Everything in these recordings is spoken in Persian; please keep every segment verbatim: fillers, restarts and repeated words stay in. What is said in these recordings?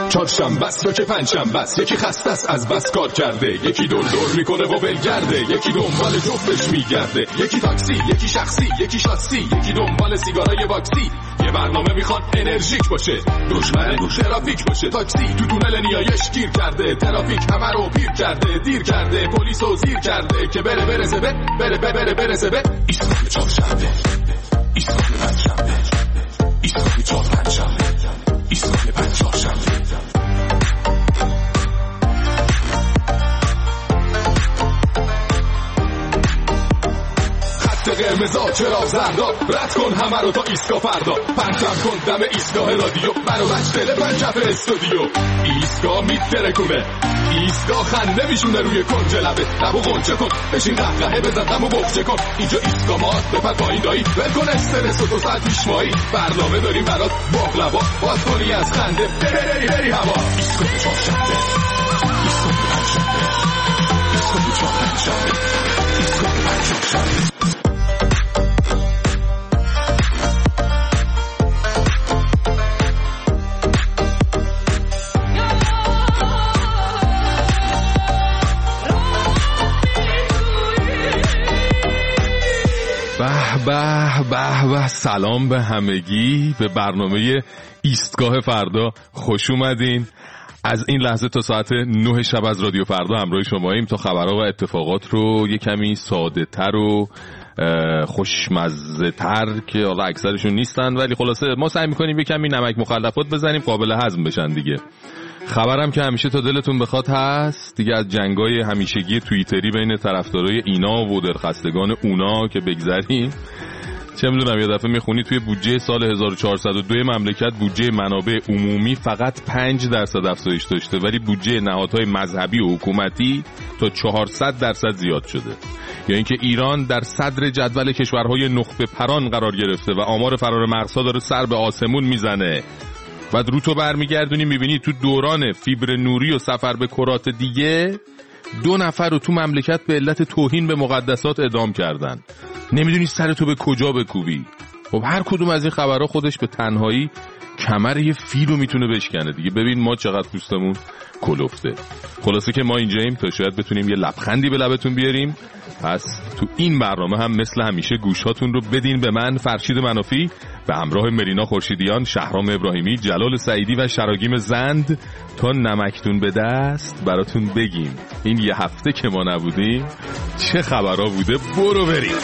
چهارشنبه است یا که پنجشنبه است، یکی خسته است از بس کار کرده، یکی دور دور میکنه و ولگرده، یکی دنبال جفتش میگرده، یکی تاکسی، یکی شخصی، یکی شاسی، یکی دنبال سیگارای واکسی. یه برنامه میخواد انرژیک باشه، دشمن دوش ترافیک باشه. تاکسی تو تونل نیایش گیر کرده، ترافیک همه رو پیر کرده، دیر کرده، پلیس رو زیر کرده که بره برسه به بره بره بره برسه به ایستگاه چهارشنبه، ایستگاه پنجشنبه، ایستگاه چهار پنجشنبه، ایستگاه پنجشنبه. قرمزا چرا زردا، رد کن همه رو تا ایستگاه فردا، پرچم کن دم ایستگاه رادیو، برو مجتله پنجف استودیو. ایستگاه میترکونه، ایستگاه خنده میشونه روی کنج لبه، لبو غنچه کن، بشین قهقهه بزن دمو بغچه کن. اینجا ایستگاه ماست، بپر پایین دایی، ول کن استرس و تو ساعت پیشمایی، برنامه داریم برات باقلوا، باز کنی از خنده بری بری هوا. ایستگاه چهارشنبه، ایستگاه پنجشنبه، ایستگاه چهار پنجشنبه، ایستگاه پنجشنبه. به به به سلام به همگی، به برنامه ایستگاه فردا خوش اومدین. از این لحظه تا ساعت نه شب از رادیو فردا همراه شماییم تا خبرها و اتفاقات رو یه کمی ساده تر و خوشمزه تر که حالا اکثرشون نیستن ولی خلاصه ما سعی میکنیم یه کمی نمک مخلفات بزنیم قابل هضم بشن دیگه. خبرم که همیشه تا دلتون بخواد هست دیگه، از جنگای همیشگی توییتری بین طرفدارای اینا و درخواستگان اونا که بگذریم. چه میدونم یه دفعه میخونی توی بودجه سال هزار و چهارصد و دو مملکت بودجه منابع عمومی فقط پنج درصد افزایش داشته ولی بودجه نهادهای مذهبی و حکومتی تا چهارصد درصد زیاد شده. یا اینکه ایران در صدر جدول کشورهای نخبه پران قرار گرفته و آمار فرار مغزها داره سر به آسمون میزنه. بعد رو تو برمیگردونی میبینی تو دوران فیبر نوری و سفر به کرات دیگه دو نفر رو تو مملکت به علت توهین به مقدسات اعدام کردن. نمیدونی سرتو به کجا بکوبی. خب هر کدوم از این خبرها خودش به تنهایی کمر یه فیل رو میتونه بشکنه دیگه. ببین ما چقدر پوستمون کلفته. خلاصه که ما اینجاییم تا شاید بتونیم یه لبخندی به لبتون بیاریم. پس تو این برنامه هم مثل همیشه گوشاتون رو بدین به من، فرشید منافی، به همراه مرینا خورشیدیان، شهرام ابراهیمی، جلال سعیدی و شراگیم زند تا نمکتون به دست براتون بگیم این یه هفته که ما نبودیم چه خبرها بوده. برو بریم.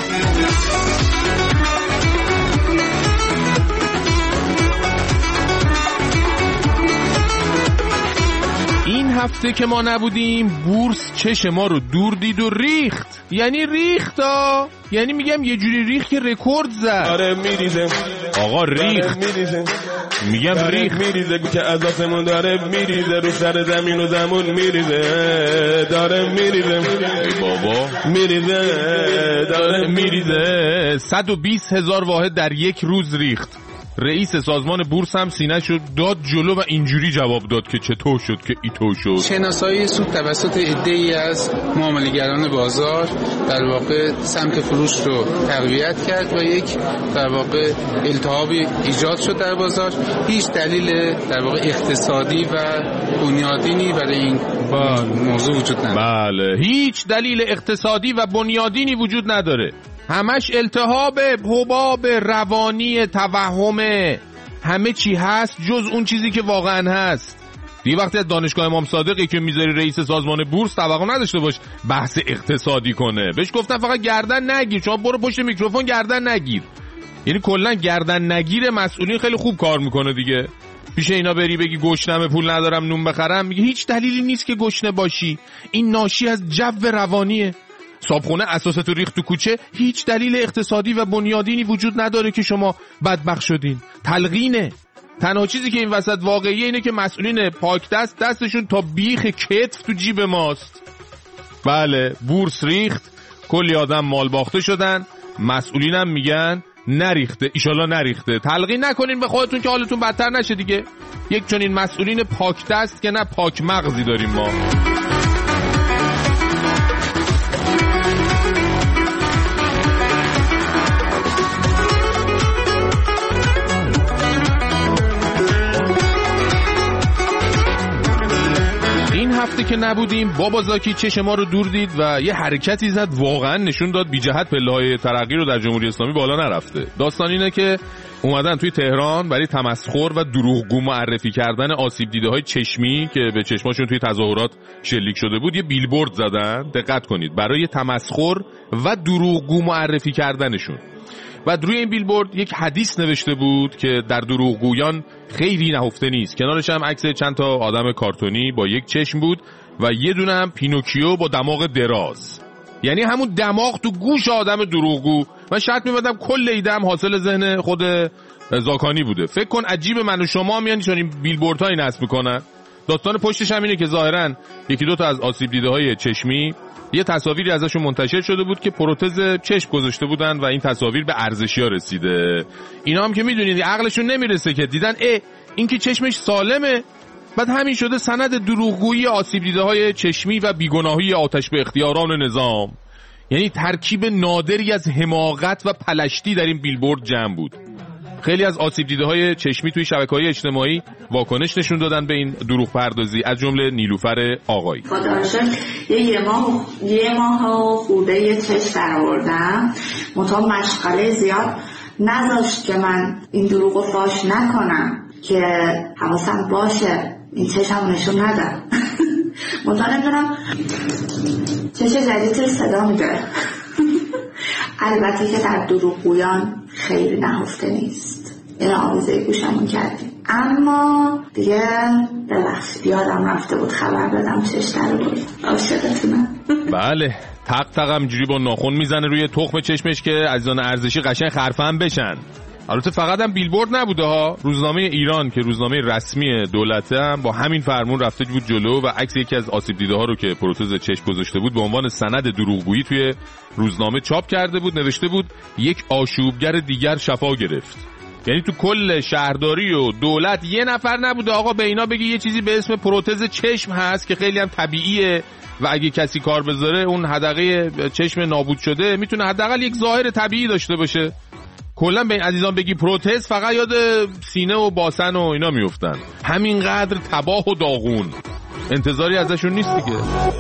این هفته که ما نبودیم بورس چش ما رو دور دید و ریخت. یعنی ریخت ها، یعنی میگم یه جوری ریخت که رکورد زد. آره میریزه آقا، ریخت میریزه. میگم ریخت میریزه که از آسمون داره میریزه، رو سر زمین و زمون میریزه، داره میریزه ای بابا میریزه، داره میریزه. صد و بیست هزار واحد در یک روز ریخت. رئیس سازمان بورس هم سینه شد داد جلو و اینجوری جواب داد که چطور شد که ایطور شد. شناسایی سود توسط عده‌ای از معامله‌گران بازار در واقع سمت فروش رو تقویت کرد و یک در واقع التهابی ایجاد شد در بازار. هیچ دلیل در واقع اقتصادی و بنیادینی برای این موضوع وجود نداره. بله، هیچ دلیل اقتصادی و بنیادینی وجود نداره. همش التهاب، حباب روانی، توهمه. همه چی هست جز اون چیزی که واقعا هست. دیگه وقتی از دانشگاه امام صادقی که میذاری رئیس سازمان بورس توقع نداشته باش بحث اقتصادی کنه. بهش گفتن فقط گردن نگیر، شما برو پشت میکروفون گردن نگیر. یعنی کلا گردن نگیر مسئولین خیلی خوب کار میکنه دیگه. پیش اینا بری بگی گشنمه پول ندارم نون بخرم، میگه هیچ دلیلی نیست که گشنه باشی، این ناشی از جو روانیه. صابخونه اساس تو ریخت تو کوچه، هیچ دلیل اقتصادی و بنیادینی وجود نداره که شما بدبخت شدین. تلقینه. تنها چیزی که این وسط واقعیه اینه که مسئولین پاک دست دستشون تا بیخ کتف تو جیب ماست. بله، بورس ریخت، کلی آدم مال باخته شدن، مسئولینم میگن نریخته، ایشالا نریخته. تلقین نکنین به خودتون که حالتون بدتر نشه دیگه. یک چنین مسئولین پاک دست که نه پاک مغزی داریم ما. هفته که نبودیم بابا زاکی چش ما رو دور دید و یه حرکتی زد واقعا نشون داد بی جهت پله‌های ترقی رو در جمهوری اسلامی بالا نرفته. داستان اینه که اومدن توی تهران برای تمسخر و دروغگو معرفی کردن آسیب دیده‌های چشمی که به چشماشون توی تظاهرات شلیک شده بود یه بیلبورد زدن. دقت کنید، برای تمسخر و دروغگو معرفی کردنشون. و روی این بیلبورد یک حدیث نوشته بود که در دروغگویان خیلی نهفته نیست. کنارش هم عکس چند تا آدم کارتونی با یک چشم بود و یه دونه هم پینوکیو با دماغ دراز، یعنی همون دماغ تو گوش آدم دروغگو. من شرط می‌بندم کل ایدم حاصل ذهن خود زاکانی بوده. فکر کن عجیب من و شما میان چون این بیلبوردهای نصب میکنن. داستان پشتش هم اینه که ظاهراً یکی دو تا از آسیب دیده‌های چشمی یه تصاویری ازشون منتشر شده بود که پروتز چشم گذاشته بودن و این تصاویر به ارزشی‌ها رسیده. اینا هم که میدونید عقلشون نمیرسه که دیدن اه این که چشمش سالمه، بعد همین شده سند دروغگویی آسیب دیده‌های چشمی و بیگناهی آتش به اختیاران نظام. یعنی ترکیب نادری از حماقت و پلشتی در این بیلبورد جمع بود. خیلی از آسیب دیده‌های چشمی توی شبکه‌های اجتماعی واکنش نشون دادن به این دروغ پردازی، از جمله نیلوفر آقایی. خداشه یه ماه یه ماه خورده یه چش در آوردم، منتها مشغله زیاد نذاشت که من این دروغو فاش نکنم که حواسم باشه این چشم نشون ندم. منتها نمیدونم چش جدیدش صدا میده. البته که در دروغگویان خیلی نهفته نیست، این آویزه گوشمون کردیم، اما دیگه ببخشید یادم رفته بود خبر بدم چش در بود. عاشقتونم. بله، تق تقم جوری با ناخن میزنه روی تخم چشمش که عزیزان ارزشی قشنگ خرفن بشن. البته فقط هم بیلبورد نبوده ها، روزنامه ایران که روزنامه رسمی دولته هم با همین فرمون رفته بود جلو و عکس یکی از آسیب دیده ها رو که پروتز چشم گذاشته بود به عنوان سند دروغگویی توی روزنامه چاپ کرده بود. نوشته بود یک آشوبگر دیگر شفا گرفت. یعنی تو کل شهرداری و دولت یه نفر نبوده آقا به اینا بگی یه چیزی به اسم پروتز چشم هست که خیلی هم طبیعیه و اگه کسی کار بذاره اون حدقه چشم نابود شده میتونه حداقل یک ظاهر طبیعی داشته باشه. کلا به این عزیزان بگی پروتز فقط یاد سینه و باسن و اینا میافتن. همینقدر تباه و داغون، انتظاری ازشون نیست دیگه.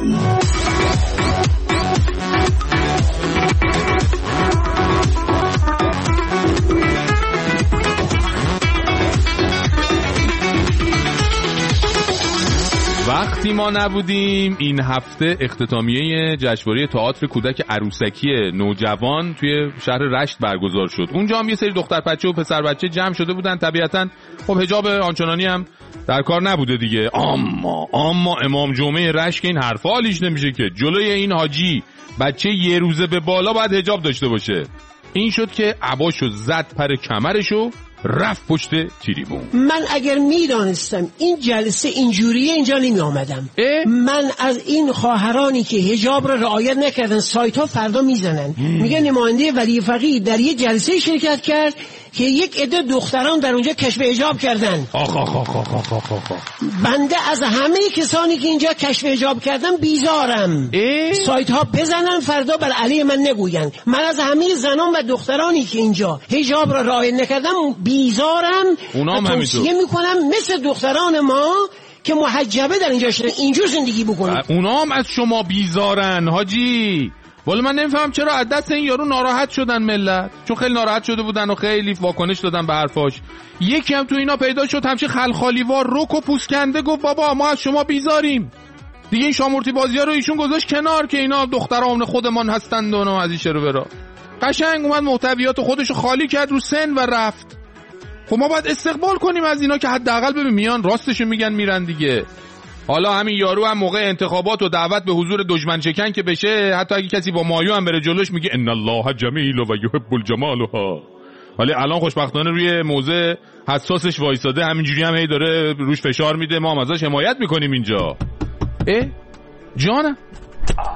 وقتی ما نبودیم این هفته اختتامیه جشنواره تئاتر کودک عروسکی نوجوان توی شهر رشت برگزار شد. اونجا هم یه سری دختر بچه و پسر بچه جمع شده بودن. طبیعتاً خب حجاب آنچنانی هم در کار نبوده دیگه. اما اما امام جمعه رشت که این حرفا حالیش نمیشه که جلوی این حاجی بچه یه روزه به بالا باید حجاب داشته باشه. این شد که عباشو زد پر کمرشو رفت پشت تریبون. من اگر میدانستم این جلسه اینجوریه اینجا نمی آمدم. من از این خواهرانی که حجاب را رعایت نکردن سایت ها فردا میزنن. میگه نماینده ولی فقیه در یه جلسه شرکت کرد که یک عده دختران در اونجا کشف حجاب کردن. آخ آخ آخ آخ آخ آخ آخ. بنده از همه کسانی که اینجا کشف حجاب کردن بیزارم. سایت ها بزنن فردا بر علیه من نگوین. من از همه زنان و دخترانی که اینجا حجاب را رعایت نکردن بیزارم. اونام و توصیه میکنم مثل دختران ما که محجبه در اینجا شدن اینجور زندگی بکنید. اونام از شما بیزارن حاجی. والا من نمیفهم چرا از دست این یارو ناراحت شدن ملت، چون خیلی ناراحت شده بودن و خیلی واکنش دادن به حرفاش. یکی هم تو اینا پیدا شد همچین خلخالیوار رک و پوسکنده گفت بابا ما از شما بیزاریم دیگه. این شامورتی بازی ها رو ایشون گذاشت کنار که اینا دختران خودمان هستند و از این شروع برا. قشنگ اومد محتویات خودشو خالی کرد رو سن و رفت. خب ما باید استقبال کنیم از اینا که حداقل ببین میان راستشو میگن میرن دیگه. حالا همین یارو هم موقع انتخابات و دعوت به حضور دشمن شکن که بشه حتی اگه کسی با مایو هم بره جلوش میگه ان الله جمیل و یحب الجمالها. ولی الان خوشبختانه روی موضع حساسش وایساده همینجوری هم هی داره روش فشار میده. ما هم ازش حمایت میکنیم اینجا. اه جانم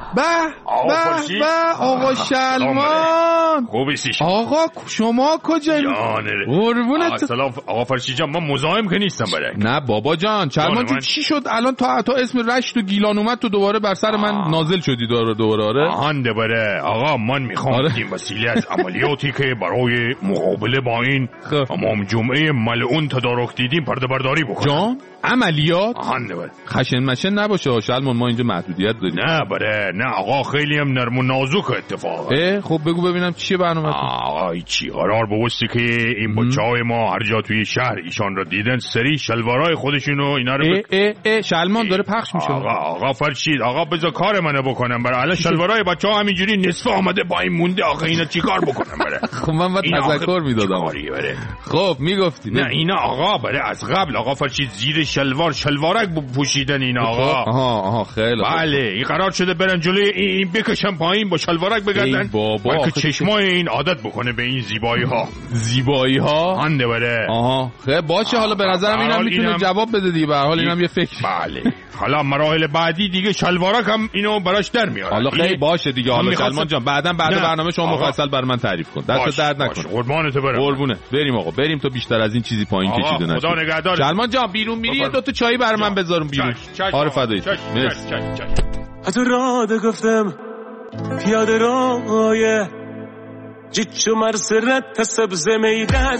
به به به آقا شلمان خوبی آقا شما کجایی؟ قربونت. سلام آقا فرشی جان، من مزاحم که نیستم برای. نه بابا جان. شلمان جون چی شد الان؟ تا تا اسم رشت و گیلان اومد تو دوباره بر سر من آه. نازل شدی دوباره دوباره. آره آهنده بره آقا، من میخوام آره. این وسیله از عملیاتی که برای مقابله با این امام جمعه ملعون تدارک دیدیم پرده برداری بکنم. جان عملیات؟ آهنده بره خشن مشن نباشه شلمان، ما اینجا محدودیت داریم. نه بره نه آقا، خیلی هم نرم و نازک اتفاقه. خب بگو ببینم چیه برنامه؟ آقا چی قرار بوستی که این بچهای ما هر جا توی شهر ایشان را دیدن سری شلوارای خودشونو اینا رو اه اه اه شلمان داره پخش میشه. آقا آقا فرشید آقا بذار کار منو بکنم برای الان شلوارای بچه‌ها همینجوری نصف آمده با این مونده. آقا اینا چیکار بکنم برای؟ خب من بعد تذکر میدادم. خب میگفتی نه اینا آقا برای از قبل آقا فرشید زیر شلوار شلوارک پوشیدن این آقا. آها آها خیلی بله این قرار شده برن جلوی این بکشن پایین با شلوارک بگردن بابا که چشمای این عادت بکنه به این زیبایی ها. زیبایی ها هنده بره. آها خیلی باشه. حالا به نظرم اینم میتونه اینم... جواب بده دیگه. به هر حال اینم یه فکر. بله حالا مراحل بعدی دیگه شلوارک هم اینو براش در میاره. حالا خیلی باشه دیگه. حالا سلمان جان بعداً بعد برنامه شما مفصل بر من تعریف کن. دست درد نکن. قربانت برم. قربونه. بریم آقا بریم تو بیشتر از این چیزی پایین کشیده نشه. خدا نگهدار. سلمان جان بیرون میری یه دو تا چای بر من بذارم بیرون. آره فدایی. مرسی. از راه گفتم پیاده روی جیچو مرسرت تسبز میدن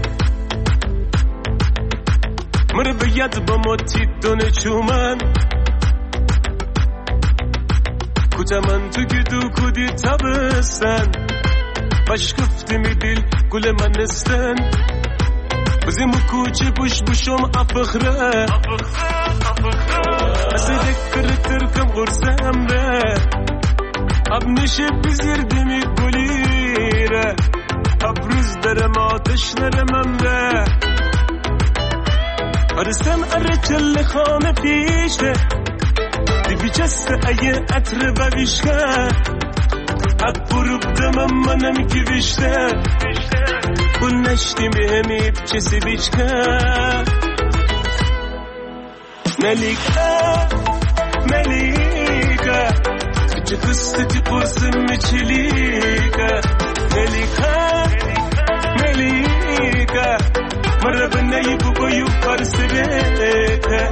مر بیاد با موتی دونه چومن کتمن تو گدو کدی تبستن باش گفتی می دیل گل من نستن بزیم کوچه بوش بوشم افخره از دکر ترکم غرزم ره اب نشه بزیر دمی گلیره اب روز درم آتش نرمم ره ارسم اره چل خانه پیشه دی بیچست ایه اتر بویشکه اب بروب دمم منم کی بیشته کل نشتی مهمی بچسی بیچکه ملیکه ملیکه چه قصتی پرسم مچلیکه ملیکه ملیکه مره بنایی بگویو پرسلیکه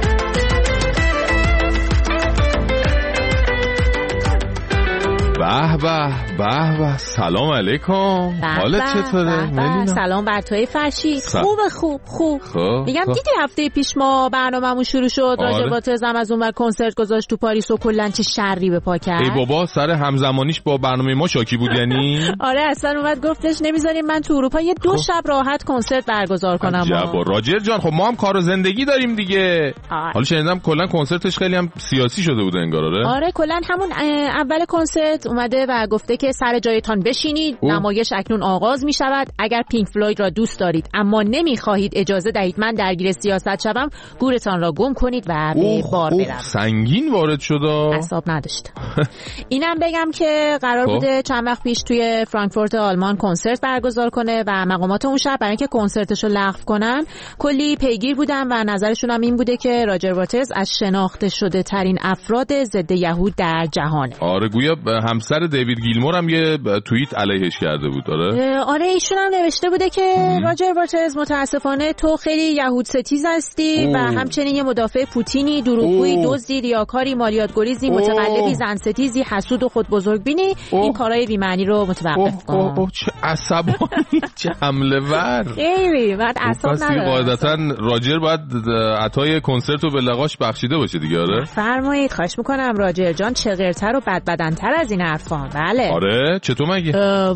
به به به به سلام علیکم. حالت چطوره ملینا؟ سلام بر توی فرشید. خوب خوب خوب خوب. میگم دیدی هفته پیش ما برنامه‌مون شروع شد آره. راجع با تزم از اونور کنسرت گذاشت تو پاریس و کلا چه شری به پا کرد. ای بابا سر همزمانیش با برنامه ما شاکی بود یعنی. آره اصلا اومد گفتش نمیذاریم من تو اروپا یه دو شب راحت کنسرت برگزار کنم. عجب راجر جان خب ما هم کار و زندگی داریم دیگه. آره. حالا شنیدم کلا کنسرتش خیلی هم سیاسی شده بود انگار. آره آره کلا همون اول کنسرت اومده و گفته که سر جایتان بشینید او. نمایش اکنون آغاز می شود. اگر پینک فلوید را دوست دارید اما نمی خواهید اجازه دهید من درگیر سیاست شوم گورتان را گم کنید و به بار بروید. سنگین وارد شد. حساب نداشت. اینم بگم که قرار بوده چند وقت پیش توی فرانکفورت آلمان کنسرت برگزار کنه و مقامات اون شب برای اینکه کنسرتشو لغو کنن کلی پیگیر بودن و نظرشون هم این بوده که راجر واترز از شناخته شده ترین افراد ضد یهود در جهانه. آره گویا همسر دیوید گیلمور هم یه توییت علیهش کرده بود. آره آره ایشون هم نوشته بوده که ام. راجر واترز متاسفانه تو خیلی یهود ستیز هستی اوه. و همچنین یه مدافع پوتینی، دروغگویی، دزدی، ریاکاری، مالیات‌گریزی، متقلبی، زنستیزی، حسود و خود بزرگبینی. این کارهای بی‌معنی رو متوقف کن. اوه اوه چه عصبانی چه حمله ور. خیلی بعد اعصاب نداره. قاعدتاً راجر باید عطای کنسرت رو به لقاش بخشیده باشه دیگه. آره فرمایید خواهش می‌کنم راجر جان چغرتر و بدبدن‌تر از این حرفان. بله آره چطور مگه؟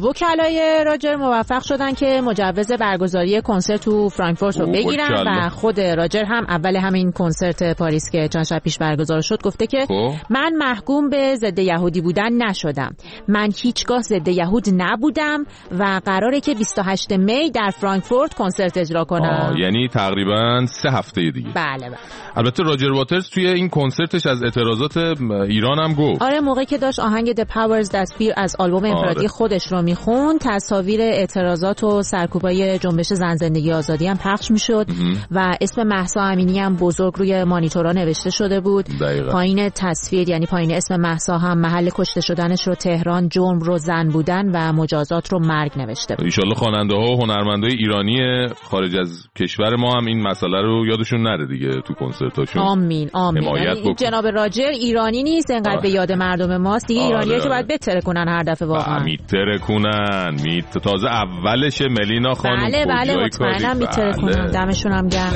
وکلای راجر موفق شدن که مجوز برگزاری کنسرت تو فرانکفورت رو بگیرن و خود راجر هم اول همین کنسرت پاریس که چند شب پیش برگزار شد گفته که خب. من محکوم به ضد یهودی بودن نشدم. من هیچگاه ضد یهود نبودم و قراره که بیست و هشتم می در فرانکفورت کنسرت اجرا کنم. یعنی تقریبا سه هفته دیگه. بله بله. البته راجر واترز توی این کنسرتش از اعتراضات ایران هم گفت. آره موقعی که داشت آهنگ The Powers That Be از آلبوم انفرادی آره. خودش رو میخوند، تصاویر اعتراضات و سرکوبای جنبش زن زندگی آزادی هم پخش میشد و اسم مهسا امینی هم بزرگ روی مانیتورها نوشته شده بود. دقیقا. پایین تصویر یعنی پایین اسم مهسا هم محل کشته شدنش رو تهران، جرم رو زن بودن و مجازات رو مرگ نوشته بود. ان شاءالله خواننده ها و هنرمندای ایرانی خارج از کشور ما هم این مسئله رو یادشون نره دیگه تو کنسرتاشون. آمین آمین. یعنی جناب راجر ایرانی نیست انقدر به یاد مردم ماست دیگه. آره. ایرانی‌ها که باید بتره کنن هر دفعه واقعا. میتره کنن. میت تازه اولش ملینا خانم. بله بله مطمئناً میتره کنن. دمشون هم گرم.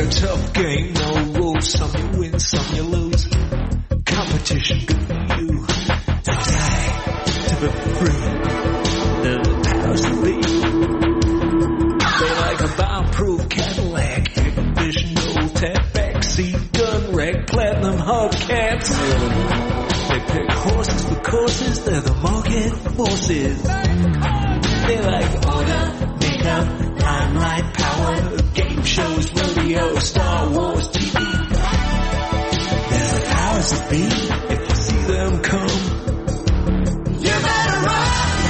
Platinum hubcaps. They pick horses for courses. They're the market forces. They like order, makeup, limelight, power, game shows, rodeo, Star Wars, T V. There's the powers that be. If you see them come, you better run.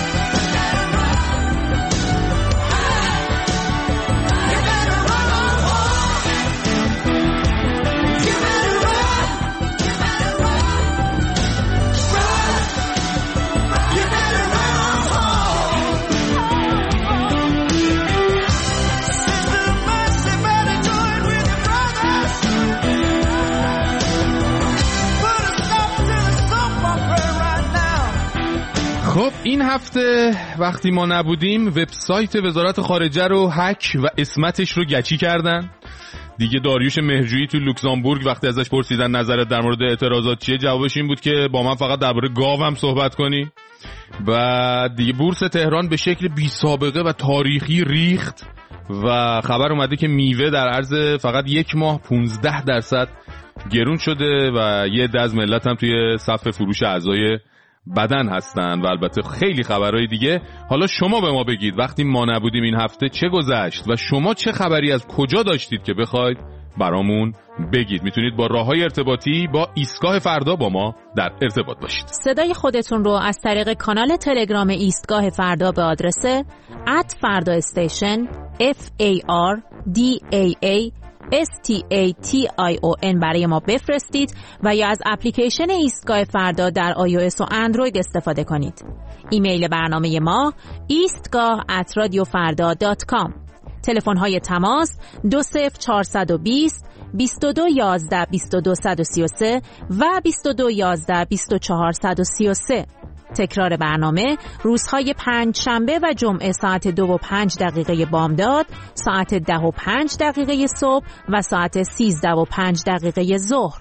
خب این هفته وقتی ما نبودیم وبسایت وزارت خارجه رو هک و اسمتش رو گچی کردن. دیگه داریوش مهرجویی تو لوکزامبورگ وقتی ازش پرسیدن نظرت در مورد اعتراضات چیه، جوابش این بود که با من فقط درباره گاوم صحبت کنی. و دیگه بورس تهران به شکل بی سابقه و تاریخی ریخت و خبر اومده که میوه در عرض فقط یک ماه پانزده درصد گرون شده و یه عده از ملت هم توی صف فروش اعضای بدن هستن و البته خیلی خبرهای دیگه. حالا شما به ما بگید وقتی ما نبودیم این هفته چه گذشت و شما چه خبری از کجا داشتید که بخواید برامون بگید. میتونید با راههای ارتباطی با ایستگاه فردا با ما در ارتباط باشید. صدای خودتون رو از طریق کانال تلگرام ایستگاه فردا به آدرس ات فردا استیشن اف ای آر دی ای ای اس تی ای تی آی او ان برای ما بفرستید و یا از اپلیکیشن ایستگاه فردا در آی او اس و اندروید استفاده کنید. ایمیل برنامه ما ایستگاه ات رادیو فردا دات کام. تلفن های تماس دو صفر چهارصد و بیست بیست و دو یازده بیست و دو صد و سی و سه و بیست و دو یازده بیست و چهار صد و سی و سه. تکرار برنامه روزهای پنج شنبه و جمعه ساعت دو و پنج دقیقه بامداد، ساعت ده و پنج دقیقه صبح و ساعت سیزده و پنج دقیقه ظهر.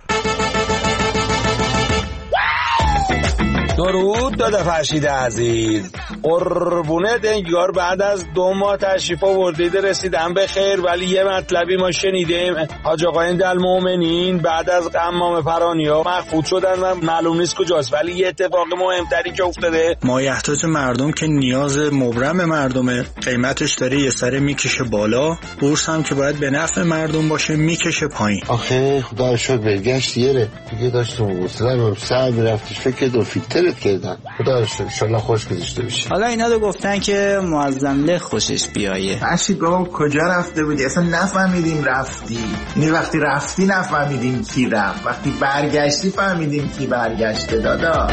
درود داده فرشید عزیز، قربونه دنگیار بعد از دو ماه تشریف آوردید رسیدم به خیر، ولی یه مطلبی ما شنیدیم حاج آقایان دل مومنین بعد از قمام فرانیا مخفوض شدن و معلوم نیست کجاست، ولی یه اتفاق مهمتری که افتاده مایحتاج مردم که نیاز مبرم مردمه، قیمتش داره یه سره میکشه بالا، بورس هم که باید به نفع مردم باشه میکشه پایین. آخه خدا شد برگشت یه دیگه داشتم وصلم سر میرفتش فکر دو فیلترت کردن، خدا شد انشالله خوش گذاشته بشه. حالا اینا دو گفتن که معظم له خوشش بیایه. اشی بابا کجا رفته بودی؟ اصلا نفهمیدیم رفتی. یعنی وقتی رفتی نفهمیدیم کی رفت، وقتی برگشتی فهمیدیم کی برگشته دادا.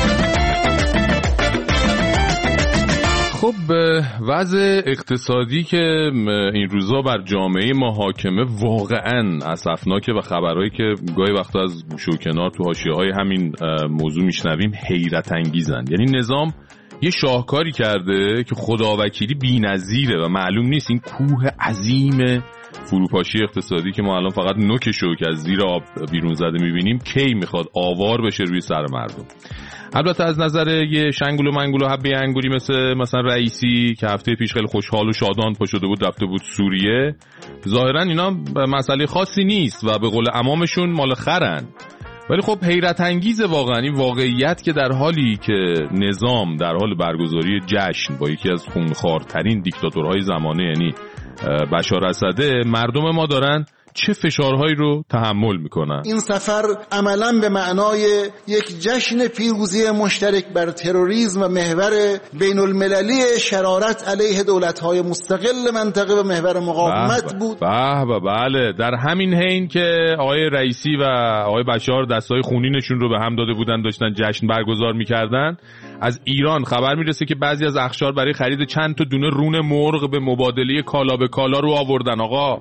خب وضع اقتصادی که این روزا بر جامعه ما حاکمه واقعا اسفناکه و خبرهایی که گاهی وقتا از گوشه و کنار تو حاشیه‌های همین موضوع میشنویم حیرت انگیزن. یعنی نظام یه شاهکاری کرده که خداوکیلی بی‌نظیره و معلوم نیست این کوه عظیم فروپاشی اقتصادی که ما الان فقط نوکشو که از زیر آب بیرون زده میبینیم کی میخواد آوار بشه روی سر مردم. البته از نظر یه شنگول و منگول و حبه انگوری مثل مثلا رئیسی که هفته پیش خیلی خوشحال و شادان پا شده بود رفته بود سوریه، ظاهرا اینا مسئله خاصی نیست و به قول عمامشون مال خرن. ولی خب حیرت انگیز واقعا این واقعیت که در حالی که نظام در حال برگزاری جشن با یکی از خونخوارترین دیکتاتورهای زمانه یعنی بشار اسده، مردم ما دارن چه فشارهایی رو تحمل میکنن. این سفر عملاً به معنای یک جشن پیروزی مشترک بر تروریسم و محور بین المللی شرارت علیه دولت‌های مستقل منطقه و محور مقاومت بود. به به بله، در همین حین که آقای رئیسی و آقای بشار دستای خونینشون رو به هم داده بودن داشتن جشن برگزار میکردن، از ایران خبر میرسه که بعضی از اخشار برای خرید چند تا دونه رون مرغ به مبادله کالا به کالا رو آوردن. آقا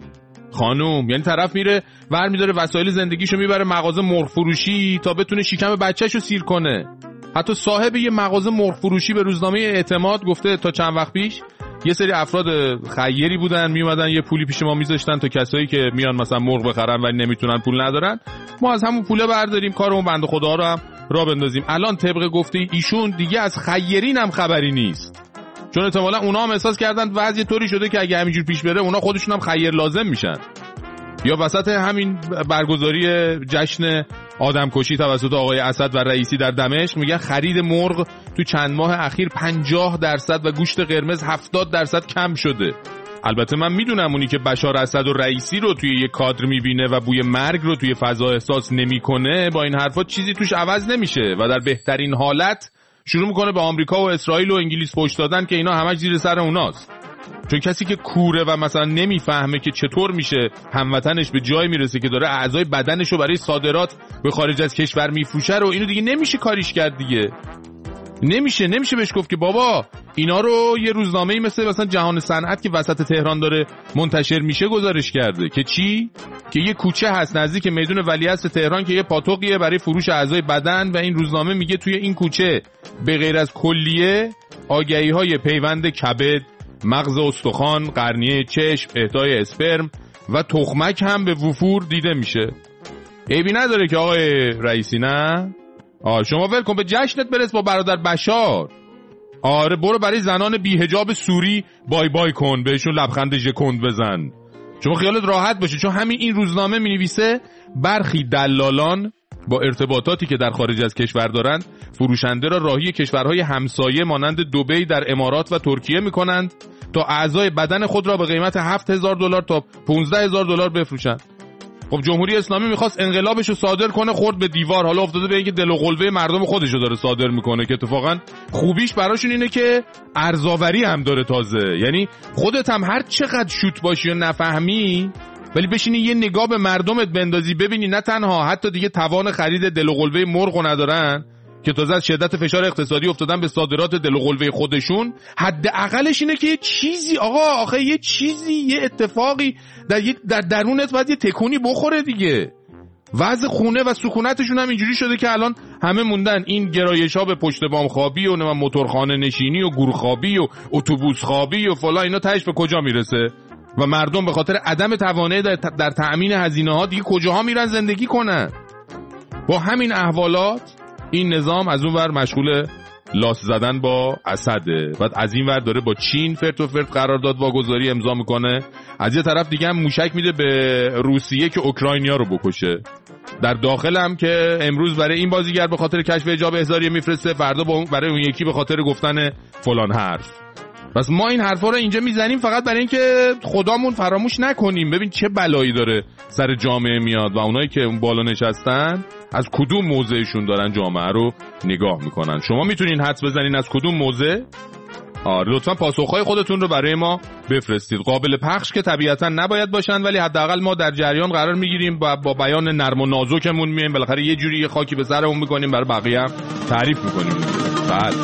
خانوم، یعنی طرف میره ور میداره وسایل زندگیشو میبره مغازه مرغ فروشی تا بتونه شکم بچه‌شو سیر کنه. حتی صاحب یه مغازه مرغ فروشی به روزنامه اعتماد گفته تا چند وقت پیش یه سری افراد خیری بودن میومدن یه پولی پیش ما میذاشتن تا کسایی که میان مثلا مرغ بخرن ولی نمیتونن پول ندارن، ما از همون پوله برداریم کارمون بنده خدا رو هم راه بندازیم. الان طبق گفته ایشون دیگه از خیرین هم خبری نیست، چون احتمالاً اونا هم احساس کردن وضع طوری شده که اگه همینجور پیش بره اونا خودشون هم خیر لازم میشن. یا وسط همین برگزاری جشن آدمکشی توسط آقای اسد و رئیسی در دمشق میگن خرید مرغ تو چند ماه اخیر پنجاه درصد و گوشت قرمز هفتاد درصد کم شده. البته من میدونم اونی که بشار اسد و رئیسی رو توی یه کادر میبینه و بوی مرگ رو توی فضا احساس نمیکنه، با این حرفا چیزی توش عوض نمیشه و در بهترین حالت شروع میکنه به آمریکا و اسرائیل و انگلیس پشت دادن که اینا همش زیر سر اوناست. چون کسی که کوره و مثلا نمیفهمه که چطور میشه هموطنش به جای میرسه که داره اعضای بدنش رو برای صادرات به خارج از کشور میفروشه رو، اینو دیگه نمیشه کاریش کرد دیگه. نمیشه نمیشه بهش گفت که بابا اینا رو یه روزنامه‌ای مثل مثلا جهان صنعت که وسط تهران داره منتشر میشه گزارش کرده که چی؟ که یه کوچه هست نزدیک میدون ولیعصر تهران که یه پاتوقیه برای فروش اعضای بدن و این روزنامه میگه توی این کوچه به غیر از کلیه آگهی‌های پیوند کبد، مغز استخوان، قرنیه چشم، اهدای اسپرم و تخمک هم به وفور دیده میشه. عیبی نداره که آقای رئیسی نه؟ آه شما ول کن به جشنت برس با برادر بشار. آره برو برای زنان بی‌حجاب سوری بای بای کن، بهشون لبخند ژکند بزن. شما خیالت راحت باشه، چون همین این روزنامه می‌نویسه برخی دلالان با ارتباطاتی که در خارج از کشور دارند فروشنده را راهی کشورهای همسایه مانند دبی در امارات و ترکیه می‌کنند تا اعضای بدن خود را به قیمت هفت هزار دلار تا پانزده هزار دلار بفروشند. خب جمهوری اسلامی میخواست انقلابشو صادر کنه، خورد به دیوار، حالا افتاده به اینکه دل و قلبه مردم خودشو داره صادر میکنه که اتفاقا خوبیش براشون اینه که ارزاوری هم داره تازه. یعنی خودت هم هر چقدر شوت باشی و نفهمی ولی بشینی یه نگاه به مردمت بندازی ببینی نه تنها حتی دیگه توان خرید دل و قلبه مرغو ندارن که تازه از شدت فشار اقتصادی افتادن به صادرات دل و قلبه خودشون، حداقلش اینه که یه چیزی آقا آخه یه چیزی یه اتفاقی در در درونت باید یه تکونی بخوره دیگه. وضع خونه و سکونتشون هم اینجوری شده که الان همه موندن این گرایش‌ها به پشت بام خوابی و موتورخانه نشینی و گور خوابی و اتوبوس خوابی و فلان، اینا تهش به کجا میرسه؟ و مردم به خاطر عدم توانایی در, در تأمین هزینه‌ها دیگه کجاها میرن زندگی کنن؟ با همین احوالات این نظام از اون ور مشغول لاس زدن با اسده، بعد از این ور داره با چین فرت و فرت قرارداد واگذاری امضا میکنه، از یه طرف دیگه هم موشک میده به روسیه که اوکراینیا رو بکشه. در داخل هم که امروز برای این بازیگر به خاطر کشف حجاب احضاریه میفرسته، فردا برای اون یکی به خاطر گفتن فلان حرف. پس ما این حرفا رو اینجا میزنیم فقط برای اینکه خدامون فراموش نکنیم ببین چه بلایی داره سر جامعه میاد و اونایی که اون بالا نشستن از کدوم موضعشون دارن جامعه رو نگاه میکنن. شما میتونین حدس بزنین از کدوم موضع؟ آره لطفا پاسخهای خودتون رو برای ما بفرستید. قابل پخش که طبیعتا نباید باشن ولی حداقل ما در جریان قرار میگیریم و با بیان نرم و نازکمون میایم بالاخره یه جوری یه خاکی به سرمون میکنیم برای بقیه هم تعریف میکنیم. بعد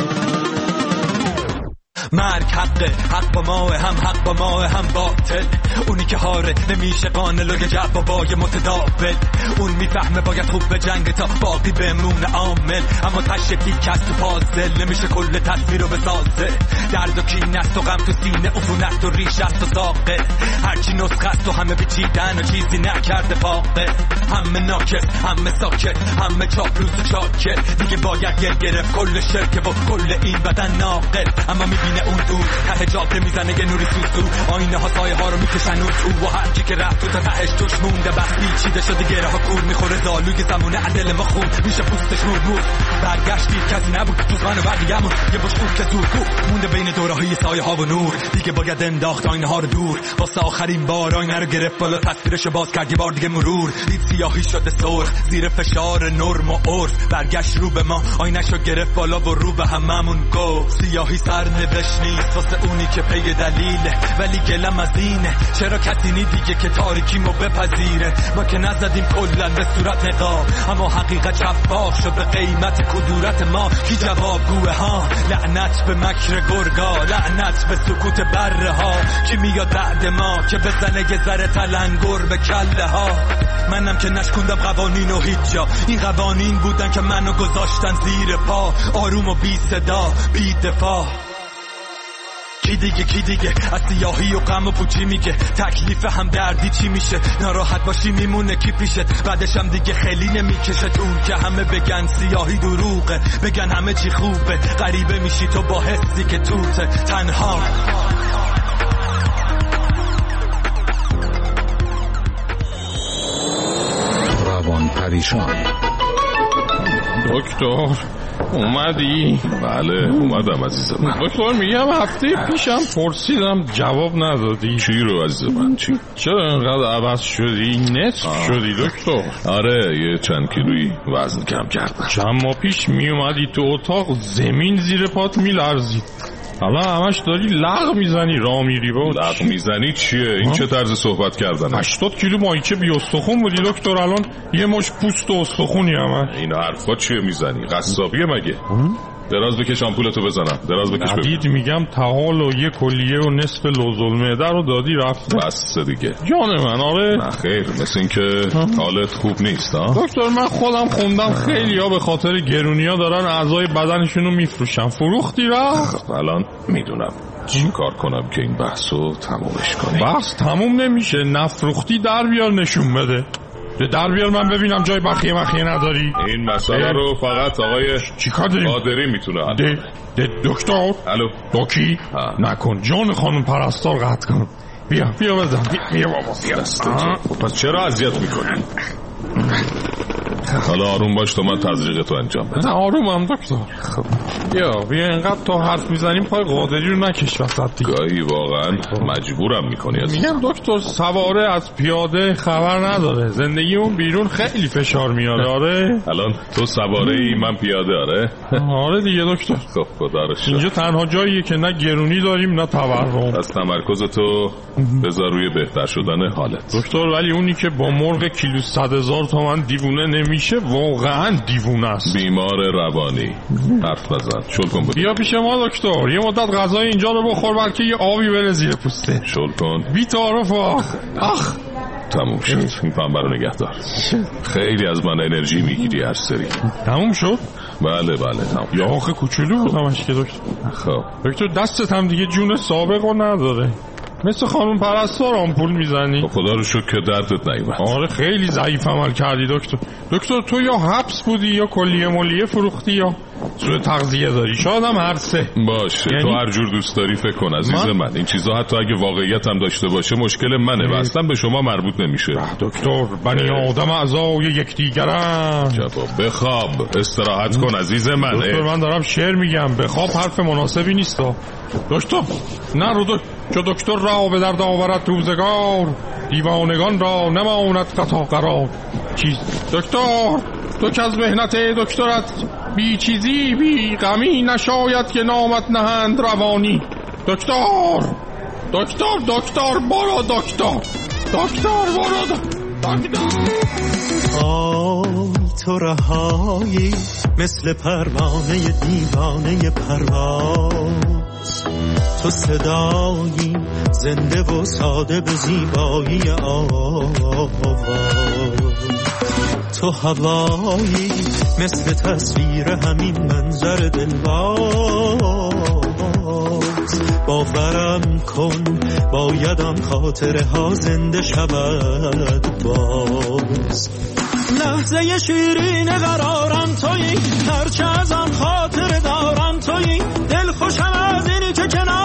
مرگ حق حق با ما هم حق با ما هم باطل، اونی که هاره نمیشه قانل و جوابای متداول، اون میفهمه باید خوب به جنگ تا باقی بمونه عامل، اما تشکی کس تو پازل نمیشه کل تصویر رو بسازه، درد و کین است و غم تو سینه عفونت و ریش است و ساقه، هرچی نسخه است و همه پیچیدن و چیزی نکرده فاقه، همه ناکس همه ساکت همه چاپلوس و چاکت، دیگه باید گل گرفت کل شرکه و کل این بدن ناقل، اما میبینه اون دور ته جاده میزنه یه نوری سوسو آینه ها سایه ها رو میکشن اون تو و هر کی که رفت تو تا تهش توش مونده بس پیچیده شده گره ها کور میخوره زالوی زمونه عدل ما خون میشه پوستش نور نور برگشتی کسی نبود تو خان بقیه‌مون یه باش اون که زور کو مونده بین دوره های سایه ها و نور دیگه باید انداخت آینه ها رو دور واسه آخرین بار آینه رو گرفت بالا تصویرشو باز کرد یه بار دیگه مرور دید سیاهی شده سرخ زیر فشار نرم و عرف برگشت رو به ما آینه‌شو گرفت بالا و رو به هممون گفت سیاهی سرنوشت نیست واسه اونی که پی دلیله ولی گلم از اینه چرا کسی نی دیگه که تاریکیمو بپذیره ما که نزدیم کلا به صورت نقاب اما حقیقت شفاف شد به قیمت کدورت ما کی جواب گوه ها لعنت به مکر گرگا لعنت به سکوت بره ها کی میاد بعد ما که بزنه یه ذره تلنگر به کله ها منم که نشکوندم قوانین و هیچ جا این قوانین بودن که منو گذاشتن زیر پا آروم و بی صدا بی دفاع کی دیگه کی دیگه از سیاهی و غم و پوچی میگه تکلیف هم دردی چی میشه ناراحت باشی میمونه کی پیشت بعدش هم دیگه خیلی نمیکشه اون که همه بگن سیاهی دروغه بگن همه چی خوبه غریبه میشی تو با حسی که توته تنها روان پریشان دکتر اومدی؟ بله اومدم عزیز من. دکتر میگم هفته پیشم پرسیدم جواب ندادی. چی رو عزیز من؟ چی؟ چرا انقدر عوض شدی؟ نصف آه. شدی دکتر؟ آره یه چند کیلویی وزن کم کردم. چند ماه پیش میومدی تو اتاق زمین زیر پات میلرزید. حالا همش داری لغ میزنی راه میری بود. لغ میزنی چیه؟ این چه طرز صحبت کردنه؟ هشتاد کیلو ماهیچه بی استخون بودی دکتر الان یه مش پوست و استخونی همه. این حرفا چیه میزنی؟ قصابیه مگه؟ دراز بکش آمپولتو بزنم. دراز بکش ببینم. دید میگم تحال و یه کلیه و نصف لوزالمعده رو دادی رفت. بس دیگه. جان من آره. نه خیر مثل این که حالت خوب نیست ها. دکتر من خودم خوندم خیلی ها به خاطر گرونیا دارن اعضای بدنشون رو میفروشن. فروختی رفت؟ الان میدونم چی کار کنم که این بحثو تمومش کنی. بحث تموم نمیشه. نفروختی در بیار نشون بده. در بیار من ببینم جای بخیه مخیه نداری. این مسئله رو فقط آقای چیکار داریم؟ قادری میتونه حل کنه. ده دکتر الو دوکی نکن جان خانم پرستار قطع کن. بیا بیا بزن بیا بابا خب پس چرا اذیت میکنی؟ حالا آروم باش تا من تزریق تو انجام بدم. نه آرومم دکتر. خب بیا بیا اینقدر تا حرف میزنیم پای قادری رو نکش وسط دیگه. گاهی واقعا مجبورم میکنی از میگم دکتر سواره از پیاده خبر نداره. زندگی اون بیرون خیلی فشار میاره. آره الان تو سواره ای من پیاده. آره آره دیگه دکتر. خب خدا رو شکر اینجا تنها جاییه که نه گرونی داریم نه تورم. از تمرکز تو بذار روی بهتر شدن حالت دکتر. ولی اونی که با مرغ کیلو صد هزار تومن دیوونه نمیشه واقعا دیوونه است. بیمار روانی حرف بزن. شل کن بود. بیا پیش ما دکتر. یه مدت غذای اینجا رو بخور بلکه یه آبی بره زیر پوسته. شل کن بی تعارف. آخ آخ تموم شد. این پنبه رو نگه دار. خیلی از من انرژی میگیری هر سری. تموم شد؟ بله بله تموم. یا آخه کوچولو بود همش که دکتر. خب دکتر دستت هم دیگه جون سابق رو نداره. مثل خانم پرستار آمپول میزنی. خدا رو شکر که دردت نیومد. آره خیلی ضعیف عمل کردی دکتر. دکتر تو یا حبس بودی یا کلیه ملیه فروختی یا سوء تغذیه داری. شاید هم هر سه باشه. یعنی... تو هر جور دوست داری فکر کن عزیز من, من. این چیزا حتی اگه واقعیت هم داشته باشه مشکل منه و اصلا به شما مربوط نمیشه. دکتر بنی آدم اعضای یکدیگرن. جواب بخواب استراحت کن عزیز من. دکتر من دارم شعر میگم. بخواب حرف مناسبی نیست دکتر. نه رو دکتر چو دکتر را به درد آورد روزگار دیوانگان را نماند قطع قرار. چیز دکتر تو که از مهنت دکترت بی چیزی بی غمی نشاید که نامت نهند روانی. دکتر دکتر دکتر برو دکتر دکتر برو دکتر. آی تو رهایی مثل پروانه دیوانه پرواز. تو صدایی زنده و ساده به زیبایی آواز. تو هوایی مثل تصویر همین منظر دلواز. باورم کن بایدم خاطره ها زنده شود باز. لحظه شیرین قرارم تویی هرچه ازم خاطره دارم تویی. دل خوشم از اینی که کنار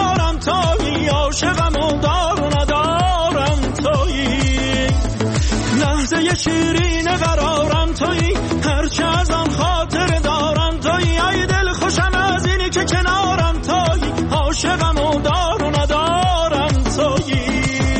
های شیرین قرارم تویی، هرچه از آن خاطر دارم تویی، ای دل خوشم از اینی که کنارم تویی، عاشقم و دار و ندارم تویی.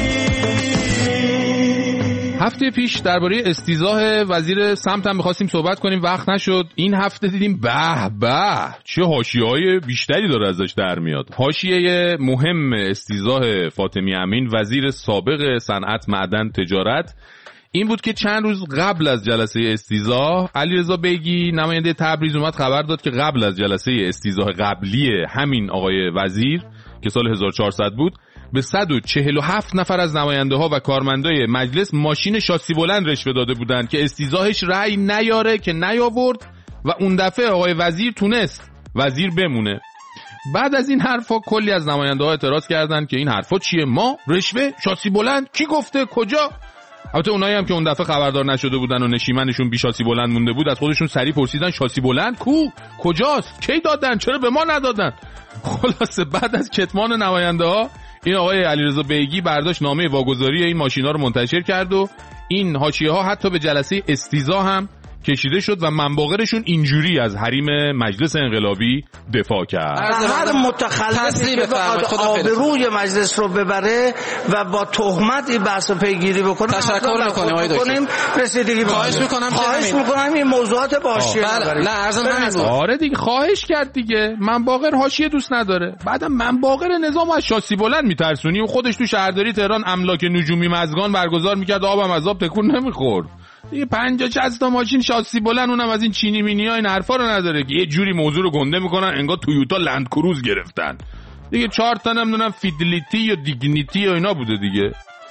هفته پیش درباره استیضاح وزیر سمت هم می‌خواستیم صحبت کنیم، وقت نشد. این هفته دیدیم به به چه حاشیه‌های بیشتری داره ازش در میاد. حاشیه مهم استیضاح فاطمی امین وزیر سابق صنعت، معدن، تجارت این بود که چند روز قبل از جلسه استیضاح علیرضا بیگی نماینده تبریز اومد خبر داد که قبل از جلسه استیضاح قبلی همین آقای وزیر که سال هزار و چهارصد بود به صد و چهل و هفت نفر از نماینده ها و کارمندای مجلس ماشین شاسی بلند رشوه داده بودند که استیضاحش رأی نیاره که نیاورد و اون دفعه آقای وزیر تونست وزیر بمونه. بعد از این حرفا کلی از نماینده ها اعتراض کردند که این حرفا چیه؟ ما رشوه شاسی بلند کی گفته کجا؟ البته اونایی هم که اون دفعه خبردار نشده بودن و نشیمنشون بی شاسی بلند مونده بود از خودشون سریع پرسیدن شاسی بلند کو؟ کجاست؟ کی دادن؟ چرا به ما ندادن؟ خلاصه بعد از کتمان نماینده ها این آقای علیرضا بیگی برداشت نامه واگذاری این ماشینا رو منتشر کرد و این حاشیه ها حتی به جلسه استیضاح هم کشیده شد و منباغرشون اینجوری از حریم مجلس انقلابی دفاع کرد. هر متخلفی که بخواد آبروی مجلس رو ببره و با تهمت این بحث رو پیگیری بکنه تشکر میکنیم آقای دکتر. رسیدگی خواهش میکنم خواهش میکنم این موضوعات با حاشیه ببرید. نه ارزم همین. آره دیگه خواهش کرد دیگه. منباغر حاشیه دوست نداره. بعدم منباغر نظام از شاسی بلند میترسونی و خودش تو شهرداری تهران املاک نجومی مزگان برگزار میکرد آبم از آب تکون نمیخورد. دیگه پنجاه شصت تا ماشین شاسی بلند اونم از این چینی مینی ها این حرفا رو نداره که یه جوری موضوع رو گنده میکنن انگار تویوتا لند کروز گرفتن. دیگه چهار تا نمیدونم فیدلیتی و دیگنیتی و اینا بوده دیگه.